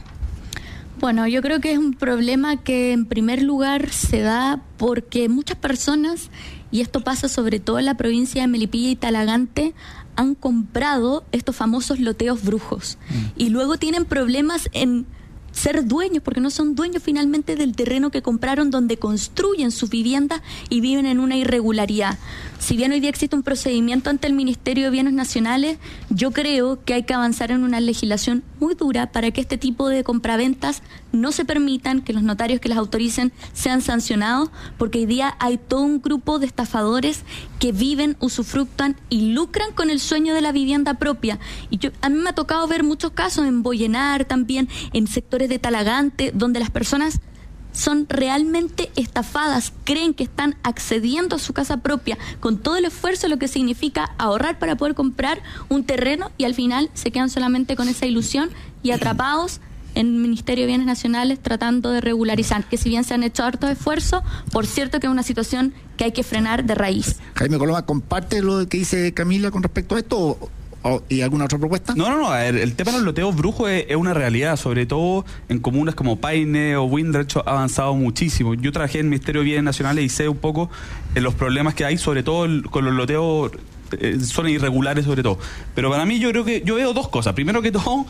Bueno, yo creo que es un problema que en primer lugar se da porque muchas personas, y esto pasa sobre todo en la provincia de Melipilla y Talagante, han comprado estos famosos loteos brujos mm. y luego tienen problemas en ser dueños, porque no son dueños finalmente del terreno que compraron donde construyen sus viviendas y viven en una irregularidad. Si bien hoy día existe un procedimiento ante el Ministerio de Bienes Nacionales, yo creo que hay que avanzar en una legislación muy dura para que este tipo de compraventas no se permitan, que los notarios que las autoricen sean sancionados, porque hoy día hay todo un grupo de estafadores que viven, usufructan y lucran con el sueño de la vivienda propia. Y yo, a mí me ha tocado ver muchos casos en Boyenar también, en sectores de Talagante, donde las personas son realmente estafadas, creen que están accediendo a su casa propia con todo el esfuerzo, lo que significa ahorrar para poder comprar un terreno, y al final se quedan solamente con esa ilusión y atrapados en el Ministerio de Bienes Nacionales tratando de regularizar, que si bien se han hecho hartos esfuerzos, por cierto que es una situación que hay que frenar de raíz. Jaime Coloma, ¿comparte lo que dice Camila con respecto a esto o, o, y alguna otra propuesta? No, no, no, a ver, el tema de los loteos brujos es, es una realidad, sobre todo en comunas como Paine o Windrich ha avanzado muchísimo. Yo trabajé en el Ministerio de Bienes Nacionales y sé un poco en los problemas que hay, sobre todo el, con los loteos, eh, son irregulares sobre todo. Pero para mí yo creo que, yo veo dos cosas. Primero que todo,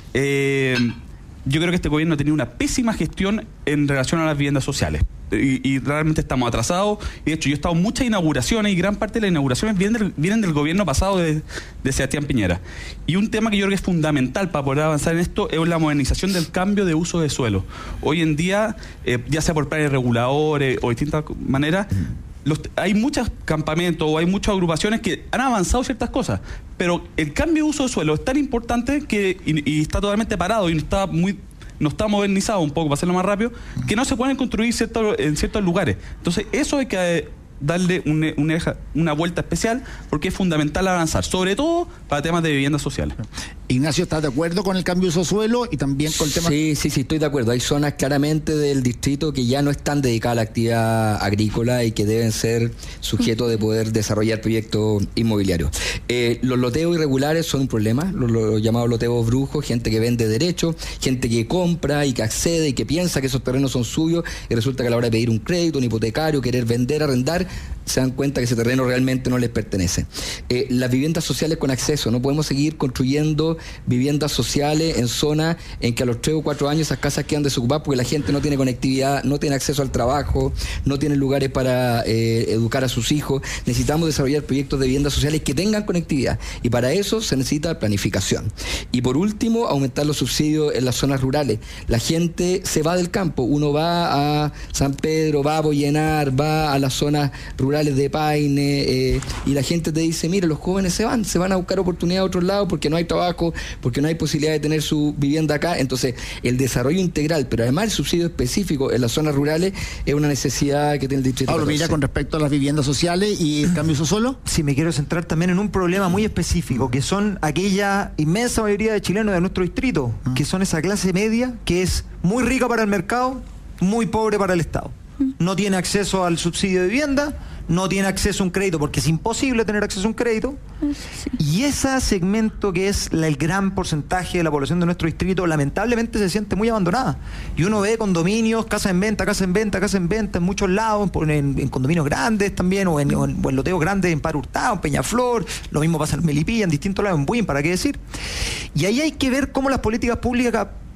eh, yo creo que este gobierno ha tenido una pésima gestión en relación a las viviendas sociales. Y, y realmente estamos atrasados. Y de hecho, yo he estado en muchas inauguraciones y gran parte de las inauguraciones vienen del, vienen del gobierno pasado de, de Sebastián Piñera. Y un tema que yo creo que es fundamental para poder avanzar en esto es la modernización del cambio de uso de suelo. Hoy en día, eh, ya sea por planes reguladores o distintas maneras, Los, hay muchos campamentos o hay muchas agrupaciones que han avanzado ciertas cosas, pero el cambio de uso de suelo es tan importante que y, y está totalmente parado y no está muy no está modernizado un poco, para hacerlo más rápido, que no se pueden construir cierto, en ciertos lugares. Entonces eso hay que darle una, una, una vuelta especial porque es fundamental avanzar, sobre todo para temas de viviendas sociales. Ignacio, ¿estás de acuerdo con el cambio de uso de suelo y también con el tema? Sí, sí, sí, estoy de acuerdo. Hay zonas claramente del distrito que ya no están dedicadas a la actividad agrícola y que deben ser sujetos de poder desarrollar proyectos inmobiliarios. Eh, los loteos irregulares son un problema, los, los llamados loteos brujos, gente que vende derechos, gente que compra y que accede y que piensa que esos terrenos son suyos y resulta que a la hora de pedir un crédito, un hipotecario, querer vender, arrendar, se dan cuenta que ese terreno realmente no les pertenece. Eh, las viviendas sociales con acceso, no podemos seguir construyendo viviendas sociales en zonas en que a los tres o cuatro años esas casas quedan desocupadas porque la gente no tiene conectividad, no tiene acceso al trabajo, no tiene lugares para eh, educar a sus hijos. Necesitamos desarrollar proyectos de viviendas sociales que tengan conectividad y para eso se necesita planificación. Y por último, aumentar los subsidios en las zonas rurales. La gente se va del campo, uno va a San Pedro, va a Boyenar, va a las zonas rurales de Paine eh, y la gente te dice, mire, los jóvenes se van, se van a buscar oportunidad a otros lados porque no hay trabajo, porque no hay posibilidad de tener su vivienda acá. Entonces, el desarrollo integral, pero además el subsidio específico en las zonas rurales es una necesidad que tiene el distrito. Ahora, mira, con respecto a las viviendas sociales y el cambio de uso solo. Sí, me quiero centrar también en un problema muy específico, que son aquella inmensa mayoría de chilenos de nuestro distrito, que son esa clase media que es muy rica para el mercado, muy pobre para el Estado. No tiene acceso al subsidio de vivienda, no tiene acceso a un crédito porque es imposible tener acceso a un crédito. Sí. Y ese segmento que es la, el gran porcentaje de la población de nuestro distrito lamentablemente se siente muy abandonada. Y uno ve condominios, casas en venta, casas en venta, casas en venta en muchos lados, en, en condominios grandes también, o en, o en, o en loteos grandes en Padre Hurtado, en Peñaflor, lo mismo pasa en Melipilla, en distintos lados, en Buin, ¿para qué decir? Y ahí hay que ver cómo las políticas públicas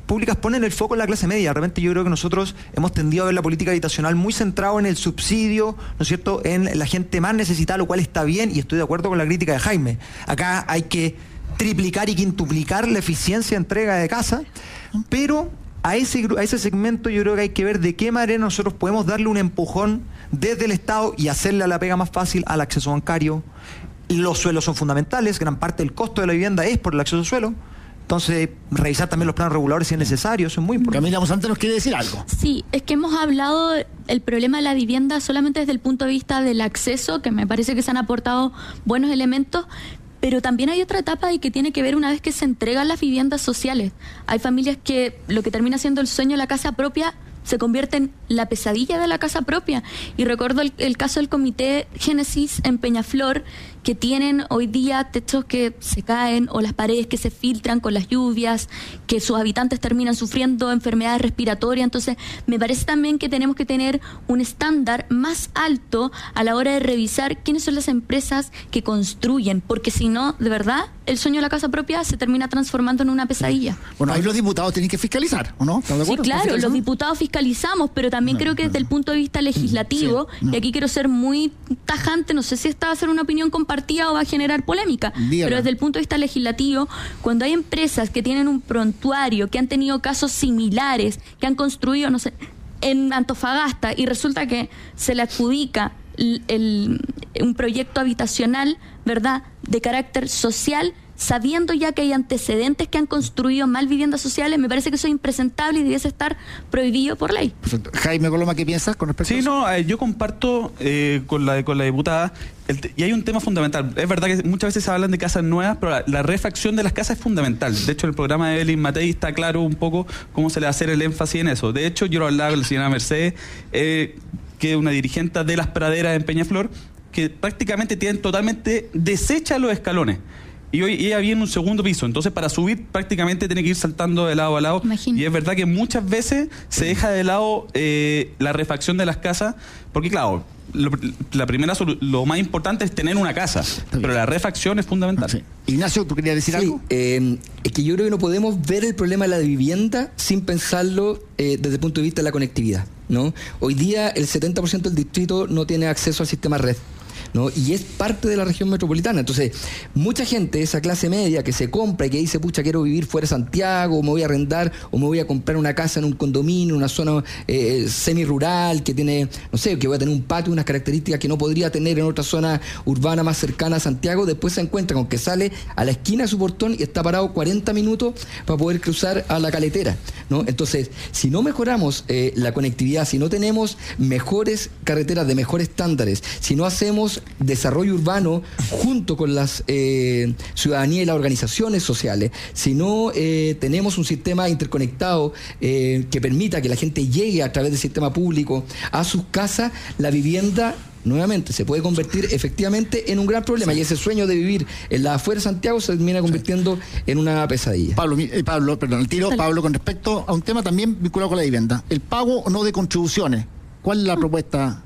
públicas ponen el foco en la clase media. De repente yo creo que nosotros hemos tendido a ver la política habitacional muy centrado en el subsidio, ¿no es cierto?, en la gente más necesitada, lo cual está bien, y estoy de acuerdo con la crítica de Jaime. Acá hay que triplicar y quintuplicar la eficiencia de entrega de casa, pero a ese, a ese segmento yo creo que hay que ver de qué manera nosotros podemos darle un empujón desde el Estado y hacerle a la pega más fácil al acceso bancario. Los suelos son fundamentales, gran parte del costo de la vivienda es por el acceso al suelo. Entonces, revisar también los planes reguladores si es necesario, eso es muy importante. Camila Monsanto nos quiere decir algo. Sí, es que hemos hablado el problema de la vivienda solamente desde el punto de vista del acceso, que me parece que se han aportado buenos elementos, pero también hay otra etapa y que tiene que ver una vez que se entregan las viviendas sociales. Hay familias que lo que termina siendo el sueño de la casa propia se convierte en la pesadilla de la casa propia. Y recuerdo el, el caso del Comité Génesis en Peñaflor, que tienen hoy día techos que se caen o las paredes que se filtran con las lluvias, que sus habitantes terminan sufriendo enfermedades respiratorias. Entonces, me parece también que tenemos que tener un estándar más alto a la hora de revisar quiénes son las empresas que construyen, porque si no, de verdad, el sueño de la casa propia se termina transformando en una pesadilla. Bueno, ahí los diputados tienen que fiscalizar, ¿o no? ¿Están de Sí, acuerdo? claro, los diputados fiscalizamos, pero también No, creo que no. desde el punto de vista legislativo, Sí, no. y aquí quiero ser muy tajante, no sé si esta va a ser una opinión compartida o va a generar polémica, Dígala. pero desde el punto de vista legislativo, cuando hay empresas que tienen un prontuario, que han tenido casos similares, que han construido, no sé, en Antofagasta, y resulta que se le adjudica el, el- un proyecto habitacional, ¿verdad?, de carácter social, sabiendo ya que hay antecedentes que han construido mal viviendas sociales, me parece que eso es impresentable y debiese estar prohibido por ley. Perfecto. Jaime Coloma, ¿qué piensas con respecto a Sí, eso? no, eh, yo comparto eh, con la con la diputada, el te- y hay un tema fundamental. Es verdad que muchas veces se hablan de casas nuevas, pero la, la refacción de las casas es fundamental. De hecho, en el programa de Evelyn Matei está claro un poco cómo se le va a hacer el énfasis en eso. De hecho, yo lo hablaba con la señora Mercedes, eh, que es una dirigente de Las Praderas en Peñaflor, que prácticamente tienen totalmente deshecha los escalones. Y hoy ella vive en un segundo piso, entonces para subir prácticamente tiene que ir saltando de lado a lado. Imagino. Y es verdad que muchas veces se deja de lado eh, la refacción de las casas, porque claro, lo, la primera solu- lo más importante es tener una casa, pero la refacción es fundamental. Sí. Ignacio, ¿tú querías decir Sí, algo? eh, es que yo creo que no podemos ver el problema de la vivienda sin pensarlo eh, desde el punto de vista de la conectividad, ¿no? Hoy día el setenta por ciento del distrito no tiene acceso al sistema red, ¿no? Y es parte de la región metropolitana. Entonces, mucha gente, esa clase media que se compra y que dice, pucha, quiero vivir fuera de Santiago, o me voy a arrendar, o me voy a comprar una casa en un condominio, una zona eh, semi-rural, que tiene, no sé, que voy a tener un patio, unas características que no podría tener en otra zona urbana más cercana a Santiago, después se encuentra con que sale a la esquina de su portón y está parado cuarenta minutos para poder cruzar a la caletera, ¿no? Entonces, si no mejoramos eh, la conectividad, si no tenemos mejores carreteras de mejores estándares, si no hacemos desarrollo urbano junto con las eh, ciudadanía y las organizaciones sociales, si no eh, tenemos un sistema interconectado eh, que permita que la gente llegue a través del sistema público a sus casas, la vivienda nuevamente se puede convertir efectivamente en un gran problema, y ese sueño de vivir en la afuera de Santiago se termina convirtiendo en una pesadilla. Pablo, mi- eh, Pablo, perdón, el tiro, Dale. Pablo, con respecto a un tema también vinculado con la vivienda, el pago o no de contribuciones. ¿Cuál es la propuesta?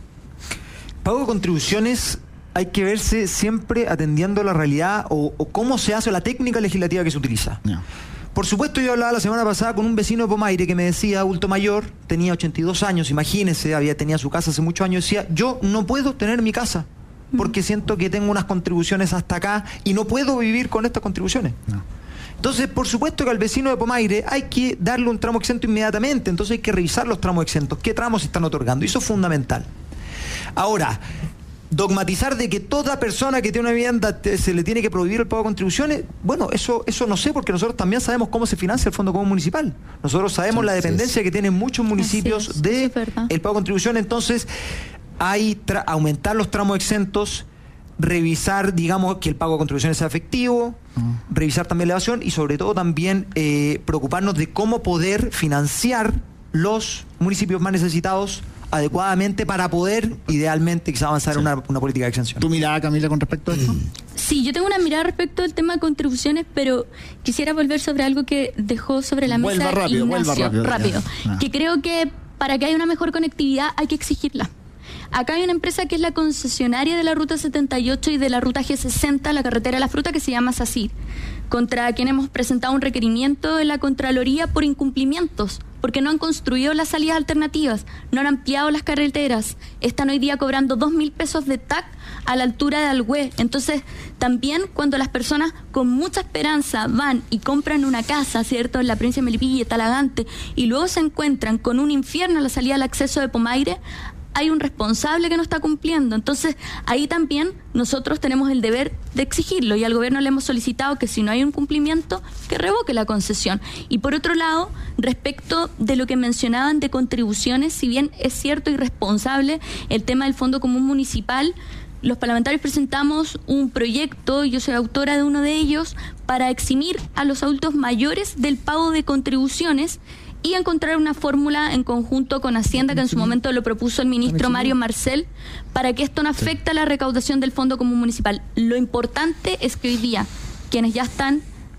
Pago de contribuciones hay que verse siempre atendiendo la realidad o, o cómo se hace la técnica legislativa que se utiliza. Ya. Por supuesto, yo hablaba la semana pasada con un vecino de Pomaire que me decía, adulto mayor, tenía ochenta y dos años, imagínense, había tenía su casa hace muchos años, decía, yo no puedo tener mi casa porque siento que tengo unas contribuciones hasta acá y no puedo vivir con estas contribuciones. No. Entonces, por supuesto que al vecino de Pomaire hay que darle un tramo exento inmediatamente, entonces hay que revisar los tramos exentos, qué tramos se están otorgando, y eso es fundamental. Ahora, dogmatizar de que toda persona que tiene una vivienda te- se le tiene que prohibir el pago de contribuciones, bueno, eso eso no sé, porque nosotros también sabemos cómo se financia el Fondo Común Municipal. Nosotros sabemos Sí, la sí, dependencia sí. que tienen muchos municipios Así es, de eso es verdad. el pago de contribuciones, entonces hay tra- aumentar los tramos exentos, revisar, digamos, que el pago de contribuciones sea efectivo, revisar también la evasión y sobre todo también eh, preocuparnos de cómo poder financiar los municipios más necesitados adecuadamente para poder, idealmente, quizá avanzar en una, una política de exención. ¿Tu mirada, Camila, con respecto a esto? Sí, yo tengo una mirada respecto al tema de contribuciones, pero quisiera volver sobre algo que dejó sobre la Vuelva mesa rápido, vuelva Ignacio, rápido. rápido, Ya. que creo que para que haya una mejor conectividad hay que exigirla. Acá hay una empresa que es la concesionaria de la Ruta setenta y ocho y de la Ruta G sesenta, la carretera de la fruta, que se llama SACIR. contra quien hemos presentado un requerimiento en la Contraloría por incumplimientos, porque no han construido las salidas alternativas, no han ampliado las carreteras, están hoy día cobrando dos mil pesos de T A C a la altura de Alhué. Entonces, también cuando las personas con mucha esperanza van y compran una casa, ¿cierto?, en la provincia de Melipilla y Talagante, y luego se encuentran con un infierno a la salida al acceso de Pomaire, hay un responsable que no está cumpliendo. Entonces, ahí también nosotros tenemos el deber de exigirlo, y al gobierno le hemos solicitado que si no hay un cumplimiento, que revoque la concesión. Y por otro lado, respecto de lo que mencionaban de contribuciones, si bien es cierto y responsable el tema del Fondo Común Municipal, los parlamentarios presentamos un proyecto, yo soy autora de uno de ellos, para eximir a los adultos mayores del pago de contribuciones y encontrar una fórmula en conjunto con Hacienda, que en su momento lo propuso el ministro Mario Marcel, para que esto no afecte a la recaudación del Fondo Común Municipal. Lo importante es que hoy día quienes ya están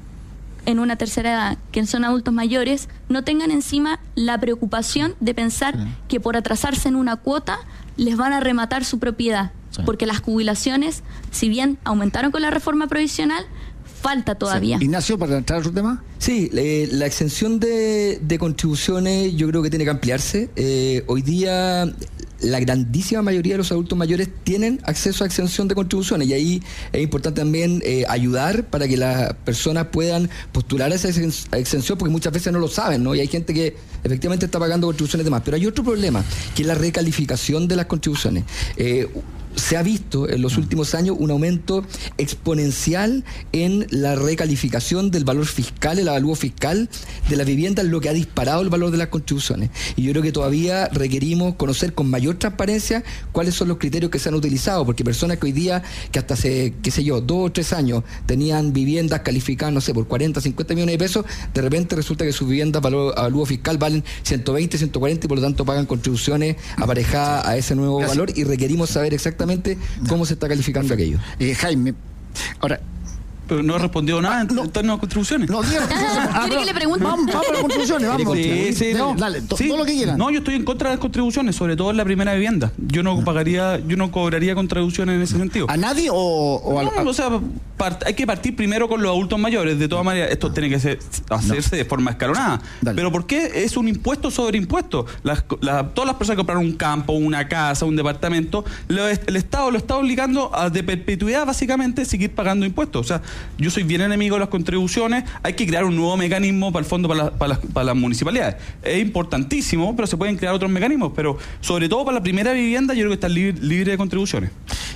en una tercera edad, quienes son adultos mayores, no tengan encima la preocupación de pensar que por atrasarse en una cuota les van a rematar su propiedad, porque las jubilaciones, si bien aumentaron con la reforma provisional, falta todavía. Sí. Ignacio, para entrar a su tema. Sí, eh, la exención de, de contribuciones yo creo que tiene que ampliarse. Eh, hoy día la grandísima mayoría de los adultos mayores tienen acceso a exención de contribuciones, y ahí es importante también eh, ayudar para que las personas puedan postular a esa exención, porque muchas veces no lo saben, ¿no? Y hay gente que efectivamente está pagando contribuciones de más. Pero hay otro problema, que es la recalificación de las contribuciones. Eh, Se ha visto en los últimos años un aumento exponencial en la recalificación del valor fiscal, el avalúo fiscal de las viviendas, lo que ha disparado el valor de las contribuciones. Y yo creo que todavía requerimos conocer con mayor transparencia cuáles son los criterios que se han utilizado, porque personas que hoy día, que hasta hace, qué sé yo, dos o tres años tenían viviendas calificadas, no sé, por cuarenta, cincuenta millones de pesos, de repente resulta que sus viviendas, valor, avalúo fiscal, valen ciento veinte, ciento cuarenta y por lo tanto pagan contribuciones aparejadas a ese nuevo Gracias. valor, y requerimos saber exactamente cómo se está calificando aquello. Eh, Jaime, ahora... Pero no ha respondido nada en no. términos de contribuciones. No, diga, Ah, ¿quiere que le pregunte? Vamos, vamos a las contribuciones, vamos. Sí, sí, Dale, no. dale, to- Sí. todo lo que quieran. No, yo estoy en contra de las contribuciones, sobre todo en la primera vivienda. Yo no pagaría, yo no cobraría contribuciones en ese sentido. ¿A nadie o, o a, No, o sea, part- hay que partir primero con los adultos mayores. De todas maneras, esto tiene que ser, hacerse de forma escalonada. Dale. Pero ¿por qué es un impuesto sobre impuesto? Las, la- todas las personas que compraron un campo, una casa, un departamento, lo, el Estado lo está obligando a de perpetuidad, básicamente, seguir pagando impuestos. O sea, yo soy bien enemigo de las contribuciones. Hay que crear un nuevo mecanismo para el fondo para, la- para, las, para las municipalidades. Es importantísimo, pero se pueden crear otros mecanismos. Pero sobre todo para la primera vivienda, yo creo que está libre, libre de contribuciones.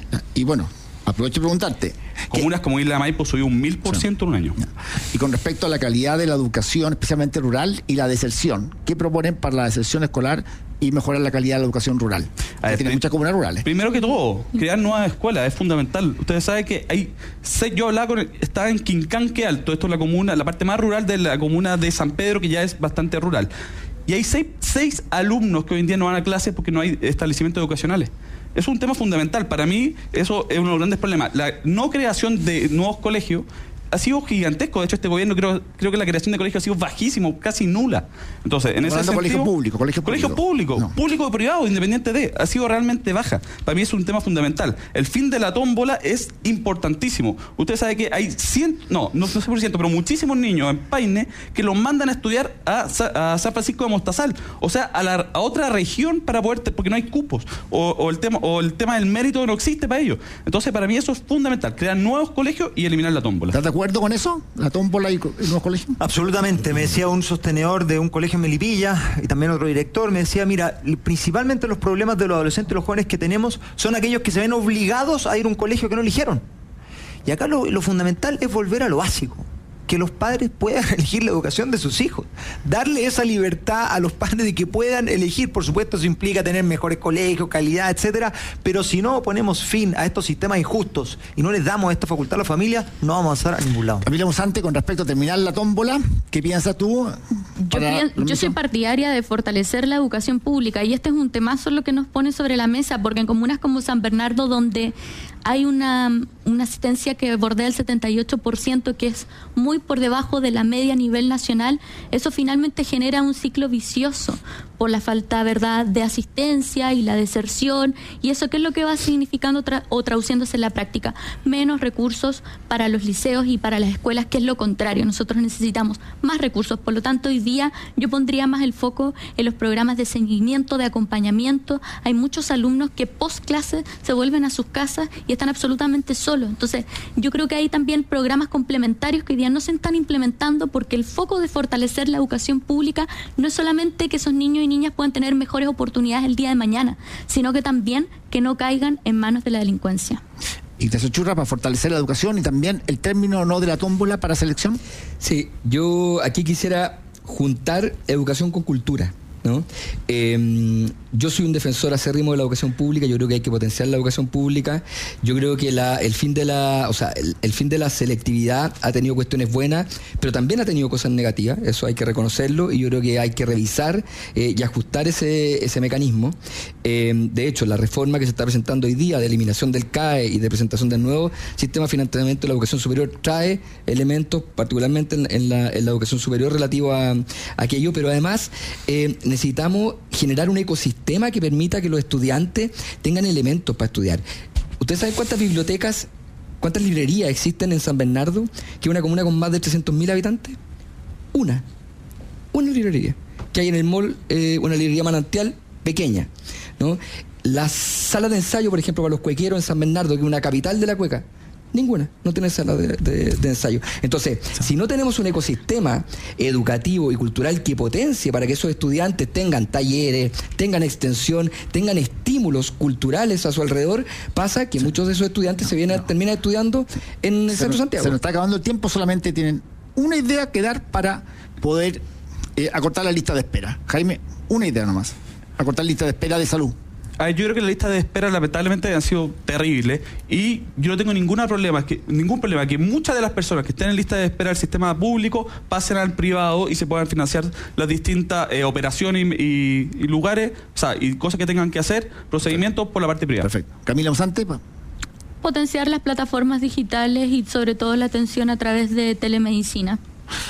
Y bueno, aprovecho de preguntarte. Comunas como Isla Maipo subió un mil por ciento en un año. Y con respecto a la calidad de la educación, especialmente rural, y la deserción, ¿qué proponen para la deserción escolar y mejorar la calidad de la educación rural? A ver, Tiene pri- muchas comunas rurales. Primero que todo, crear nuevas escuelas es fundamental. Ustedes saben que hay seis, yo hablaba con, estaba en Quincanque Alto, esto es la comuna, la parte más rural de la comuna de San Pedro, que ya es bastante rural. Y hay seis, seis alumnos que hoy en día no van a clases porque no hay establecimientos educacionales. Es un tema fundamental. Para mí, eso es uno de los grandes problemas. La no creación de nuevos colegios ha sido gigantesco. De hecho, este gobierno creo, creo que la creación de colegios ha sido bajísimo, casi nula. Entonces, en ese Hablando sentido... colegio público, colegio Colegio público. público, No. público o privado, independiente de, ha sido realmente baja. Para mí es un tema fundamental. El fin de la tómbola es importantísimo. Usted sabe que hay cien, no, no sé por ciento, pero muchísimos niños en Paine que los mandan a estudiar a, Sa- a San Francisco de Mostazal, o sea, a, la, a otra región para poder, te- porque no hay cupos, o, o el tema, o el tema del mérito no existe para ellos. Entonces, para mí eso es fundamental, crear nuevos colegios y eliminar la tómbola. ¿Estás de acuerdo con eso? ¿La tómbola y co- y nuevos colegios? Absolutamente, me decía un sostenedor de un colegio en Melipilla y también otro director, me decía, mira, principalmente los problemas de los adolescentes y los jóvenes que tenemos son aquellos que se ven obligados a ir a un colegio que no eligieron. Y acá lo, lo fundamental es volver a lo básico, que los padres puedan elegir la educación de sus hijos, darle esa libertad a los padres de que puedan elegir. Por supuesto, eso implica tener mejores colegios, calidad, etcétera, pero si no ponemos fin a estos sistemas injustos y no les damos esta facultad a las familias, no vamos a avanzar a ningún lado. Camila Musante, con respecto a terminar la tómbola, ¿qué piensas tú? Yo, para pien- la yo soy misión? partidaria de fortalecer la educación pública, y este es un temazo lo que nos pone sobre la mesa, porque en comunas como San Bernardo, donde hay una, una asistencia que bordea el setenta y ocho por ciento, que es muy por debajo de la media a nivel nacional, eso finalmente genera un ciclo vicioso por la falta, ¿verdad?, de asistencia y la deserción, y eso qué es lo que va significando tra- o traduciéndose en la práctica, menos recursos para los liceos y para las escuelas, que es lo contrario, nosotros necesitamos más recursos. Por lo tanto, hoy día yo pondría más el foco en los programas de seguimiento, de acompañamiento. Hay muchos alumnos que post clase se vuelven a sus casas y están absolutamente solos. Entonces, yo creo que hay también programas complementarios que hoy día no se están implementando, porque el foco de fortalecer la educación pública no es solamente que esos niños y niñas puedan tener mejores oportunidades el día de mañana, sino que también que no caigan en manos de la delincuencia. Ignacio Churra, para fortalecer la educación y también el término no de la tómbola para selección. Sí, yo aquí quisiera juntar educación con cultura, ¿no? Eh, yo soy un defensor acérrimo de la educación pública. Yo creo que hay que potenciar la educación pública. Yo creo que la, el fin de la, o sea, el, el fin de la selectividad ha tenido cuestiones buenas, pero también ha tenido cosas negativas. Eso hay que reconocerlo, y yo creo que hay que revisar eh, y ajustar ese, ese mecanismo. Eh, de hecho, la reforma que se está presentando hoy día de eliminación del C A E y de presentación del nuevo sistema de financiamiento de la educación superior trae elementos, particularmente en, en, la, en la educación superior, relativo a, a aquello, pero además eh, necesitamos generar un ecosistema que permita que los estudiantes tengan elementos para estudiar. ¿Ustedes saben cuántas bibliotecas, cuántas librerías existen en San Bernardo, que es una comuna con más de trescientos mil habitantes? Una. Una librería. Que hay en el mall, eh, una librería Manantial pequeña, ¿no? Las salas de ensayo, por ejemplo, para los cuequeros en San Bernardo, que es una capital de la cueca, ninguna, no tiene sala de, de, de ensayo. Entonces, si no tenemos un ecosistema educativo y cultural que potencie para que esos estudiantes tengan talleres, tengan extensión, tengan estímulos culturales a su alrededor, pasa que muchos de esos estudiantes se vienen, terminan estudiando en el Centro nos, Santiago. Se nos está acabando el tiempo, solamente tienen una idea que dar para poder eh, acortar la lista de espera. Jaime, una idea nomás. Acortar la lista de espera de salud. A ver, yo creo que la lista de espera lamentablemente han sido terribles, y yo no tengo ningún problema, que, ningún problema que muchas de las personas que estén en lista de espera del sistema público pasen al privado y se puedan financiar las distintas eh, operaciones y, y, y lugares, o sea, y cosas que tengan que hacer, procedimientos por la parte privada. Perfecto. Camila Mosante. Potenciar las plataformas digitales y sobre todo la atención a través de telemedicina.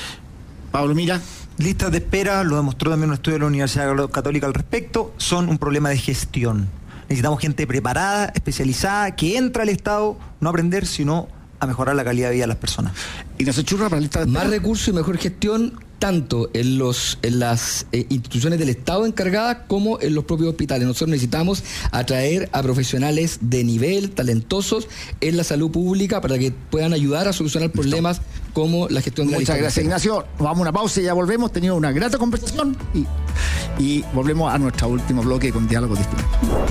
Pablo Mira. Listas de espera, lo demostró también un estudio de la Universidad Católica al respecto, son un problema de gestión. Necesitamos gente preparada, especializada, que entra al Estado no a aprender, sino a mejorar la calidad de vida de las personas. Ignacio Churra, para la lista de espera. Más recursos y mejor gestión, tanto en los en las eh, instituciones del Estado encargadas como en los propios hospitales. Nosotros necesitamos atraer a profesionales de nivel, talentosos en la salud pública, para que puedan ayudar a solucionar problemas como la gestión de la lista. Muchas gracias, Ignacio. Nos vamos a una pausa y ya volvemos. Tenido una grata conversación y, y volvemos a nuestro último bloque con Diálogos Distintos.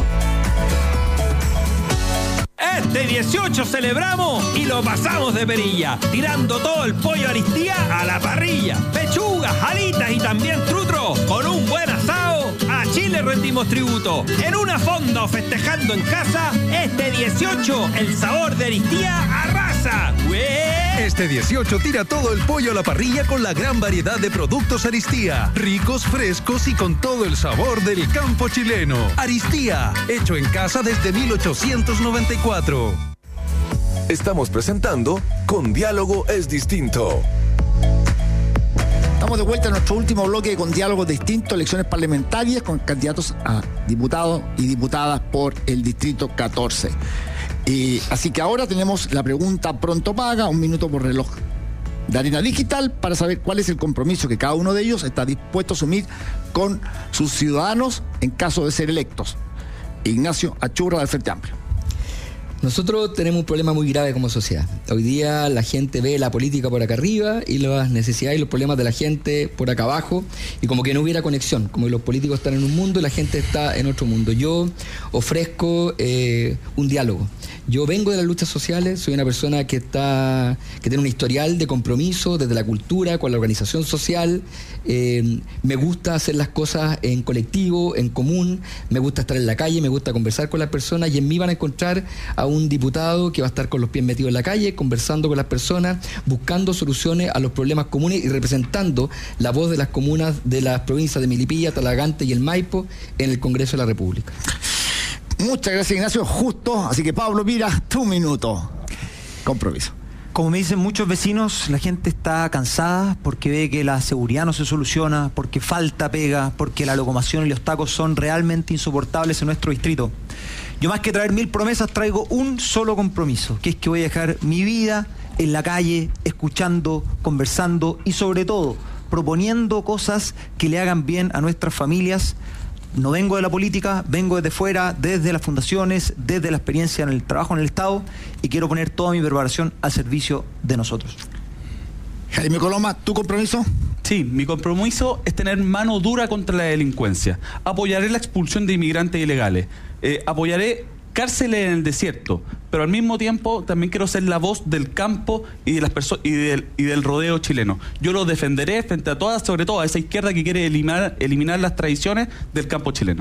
Este dieciocho celebramos y lo pasamos de perilla, tirando todo el pollo Aristía a la parrilla. Pechugas, alitas y también trutro. Con un buen asado, a Chile rendimos tributo. En una fonda o festejando en casa, este dieciocho el sabor de Aristía arrasa. ¡Ué! Este dieciocho tira todo el pollo a la parrilla con la gran variedad de productos Aristía. Ricos, frescos y con todo el sabor del campo chileno. Aristía, hecho en casa desde mil ochocientos noventa y cuatro. Estamos presentando Con Diálogo es Distinto. Estamos de vuelta en nuestro último bloque con Diálogos Distintos, elecciones parlamentarias con candidatos a diputados y diputadas por el Distrito catorce. Eh, así que ahora tenemos la pregunta pronto paga, un minuto por reloj de Arena Digital, para saber cuál es el compromiso que cada uno de ellos está dispuesto a asumir con sus ciudadanos en caso de ser electos. Ignacio Achurra, del Frente Amplio. Nosotros tenemos un problema muy grave como sociedad. Hoy día la gente ve la política por acá arriba y las necesidades y los problemas de la gente por acá abajo, y como que no hubiera conexión, como que los políticos están en un mundo y la gente está en otro mundo. Yo ofrezco eh, un diálogo. Yo vengo de las luchas sociales, soy una persona que está que tiene un historial de compromiso desde la cultura, con la organización social. Eh, me gusta hacer las cosas en colectivo, en común, me gusta estar en la calle, me gusta conversar con las personas, y en mí van a encontrar a un diputado que va a estar con los pies metidos en la calle, conversando con las personas, buscando soluciones a los problemas comunes y representando la voz de las comunas de las provincias de Melipilla, Talagante y el Maipo en el Congreso de la República. Muchas gracias, Ignacio. Justo, así que Pablo, mira, tu minuto. compromiso. Como me dicen muchos vecinos, la gente está cansada porque ve que la seguridad no se soluciona, porque falta pega, porque la locomoción y los tacos son realmente insoportables en nuestro distrito. Yo, más que traer mil promesas, traigo un solo compromiso, que es que voy a dejar mi vida en la calle, escuchando, conversando y sobre todo proponiendo cosas que le hagan bien a nuestras familias. No vengo de la política, vengo desde fuera, desde las fundaciones, desde la experiencia en el trabajo en el Estado, y quiero poner toda mi preparación al servicio de nosotros. Jaime Coloma, ¿tu compromiso? Sí, mi compromiso es tener mano dura contra la delincuencia. Apoyaré la expulsión de inmigrantes ilegales. Eh, apoyaré cárceles en el desierto, pero al mismo tiempo también quiero ser la voz del campo y de las personas y del, y del rodeo chileno. Yo lo defenderé frente a todas, sobre todo a esa izquierda que quiere eliminar, eliminar las tradiciones del campo chileno.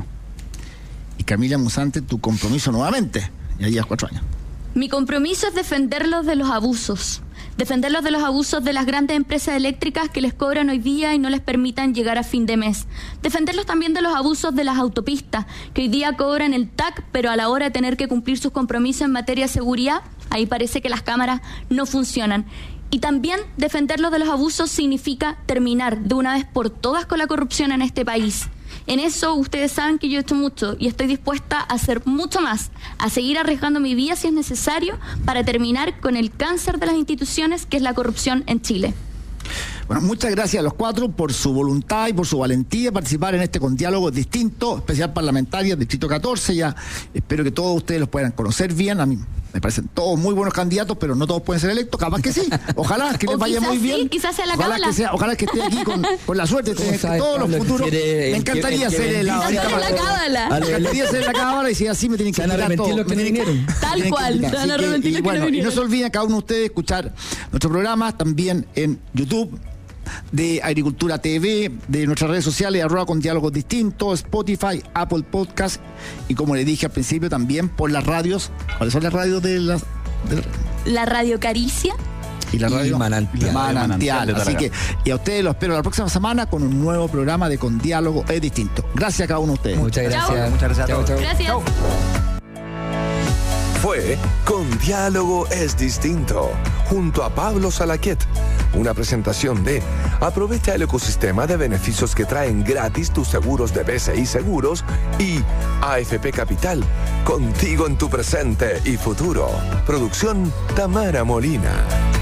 Y Camila Musante, tu compromiso nuevamente, ya llevas cuatro años. Mi compromiso es defenderlos de los abusos. Defenderlos de los abusos de las grandes empresas eléctricas que les cobran hoy día y no les permitan llegar a fin de mes. Defenderlos también de los abusos de las autopistas, que hoy día cobran el T A C, pero a la hora de tener que cumplir sus compromisos en materia de seguridad, ahí parece que las cámaras no funcionan. Y también defenderlos de los abusos significa terminar de una vez por todas con la corrupción en este país. En eso ustedes saben que yo he hecho mucho y estoy dispuesta a hacer mucho más, a seguir arriesgando mi vida si es necesario para terminar con el cáncer de las instituciones que es la corrupción en Chile. Bueno, muchas gracias a los cuatro por su voluntad y por su valentía de participar en este Con Diálogos Distintos, especial parlamentaria, Distrito catorce. Ya espero que todos ustedes los puedan conocer bien. A mí me parecen todos muy buenos candidatos, pero no todos pueden ser electos. Capaz que sí. Ojalá que les vaya muy bien. Sí, quizás sea la ojalá cábala. que sea, ojalá que esté aquí con, con la suerte de tener que todos los futuros. Me encantaría ser la cábala. Me encantaría ser la cábala, y si así me tienen que invitar todos. Los que no vinieron. Tal cual. Se van a arrepentir los que no vinieron. Y no se olviden cada uno de ustedes escuchar nuestro programa también en YouTube, de Agricultura T V, de nuestras redes sociales, arroba Con Diálogos Distintos, Spotify, Apple Podcast, y como le dije al principio, también por las radios. ¿Cuáles son las radios de las? De la Radio Caricia y la radio y Manantial, Manantial. Manantial. Así que, y a ustedes los espero la próxima semana con un nuevo programa de Con Diálogo es Distinto. Gracias a cada uno de ustedes. Muchas gracias. Chao. Muchas gracias a todos. Chao, chao. Gracias. Chao. Fue Con Diálogo es Distinto, junto a Pablo Salaquet. Una presentación de aprovecha el ecosistema de beneficios que traen gratis tus seguros de B C I Seguros y A F P Capital, contigo en tu presente y futuro. Producción Tamara Molina.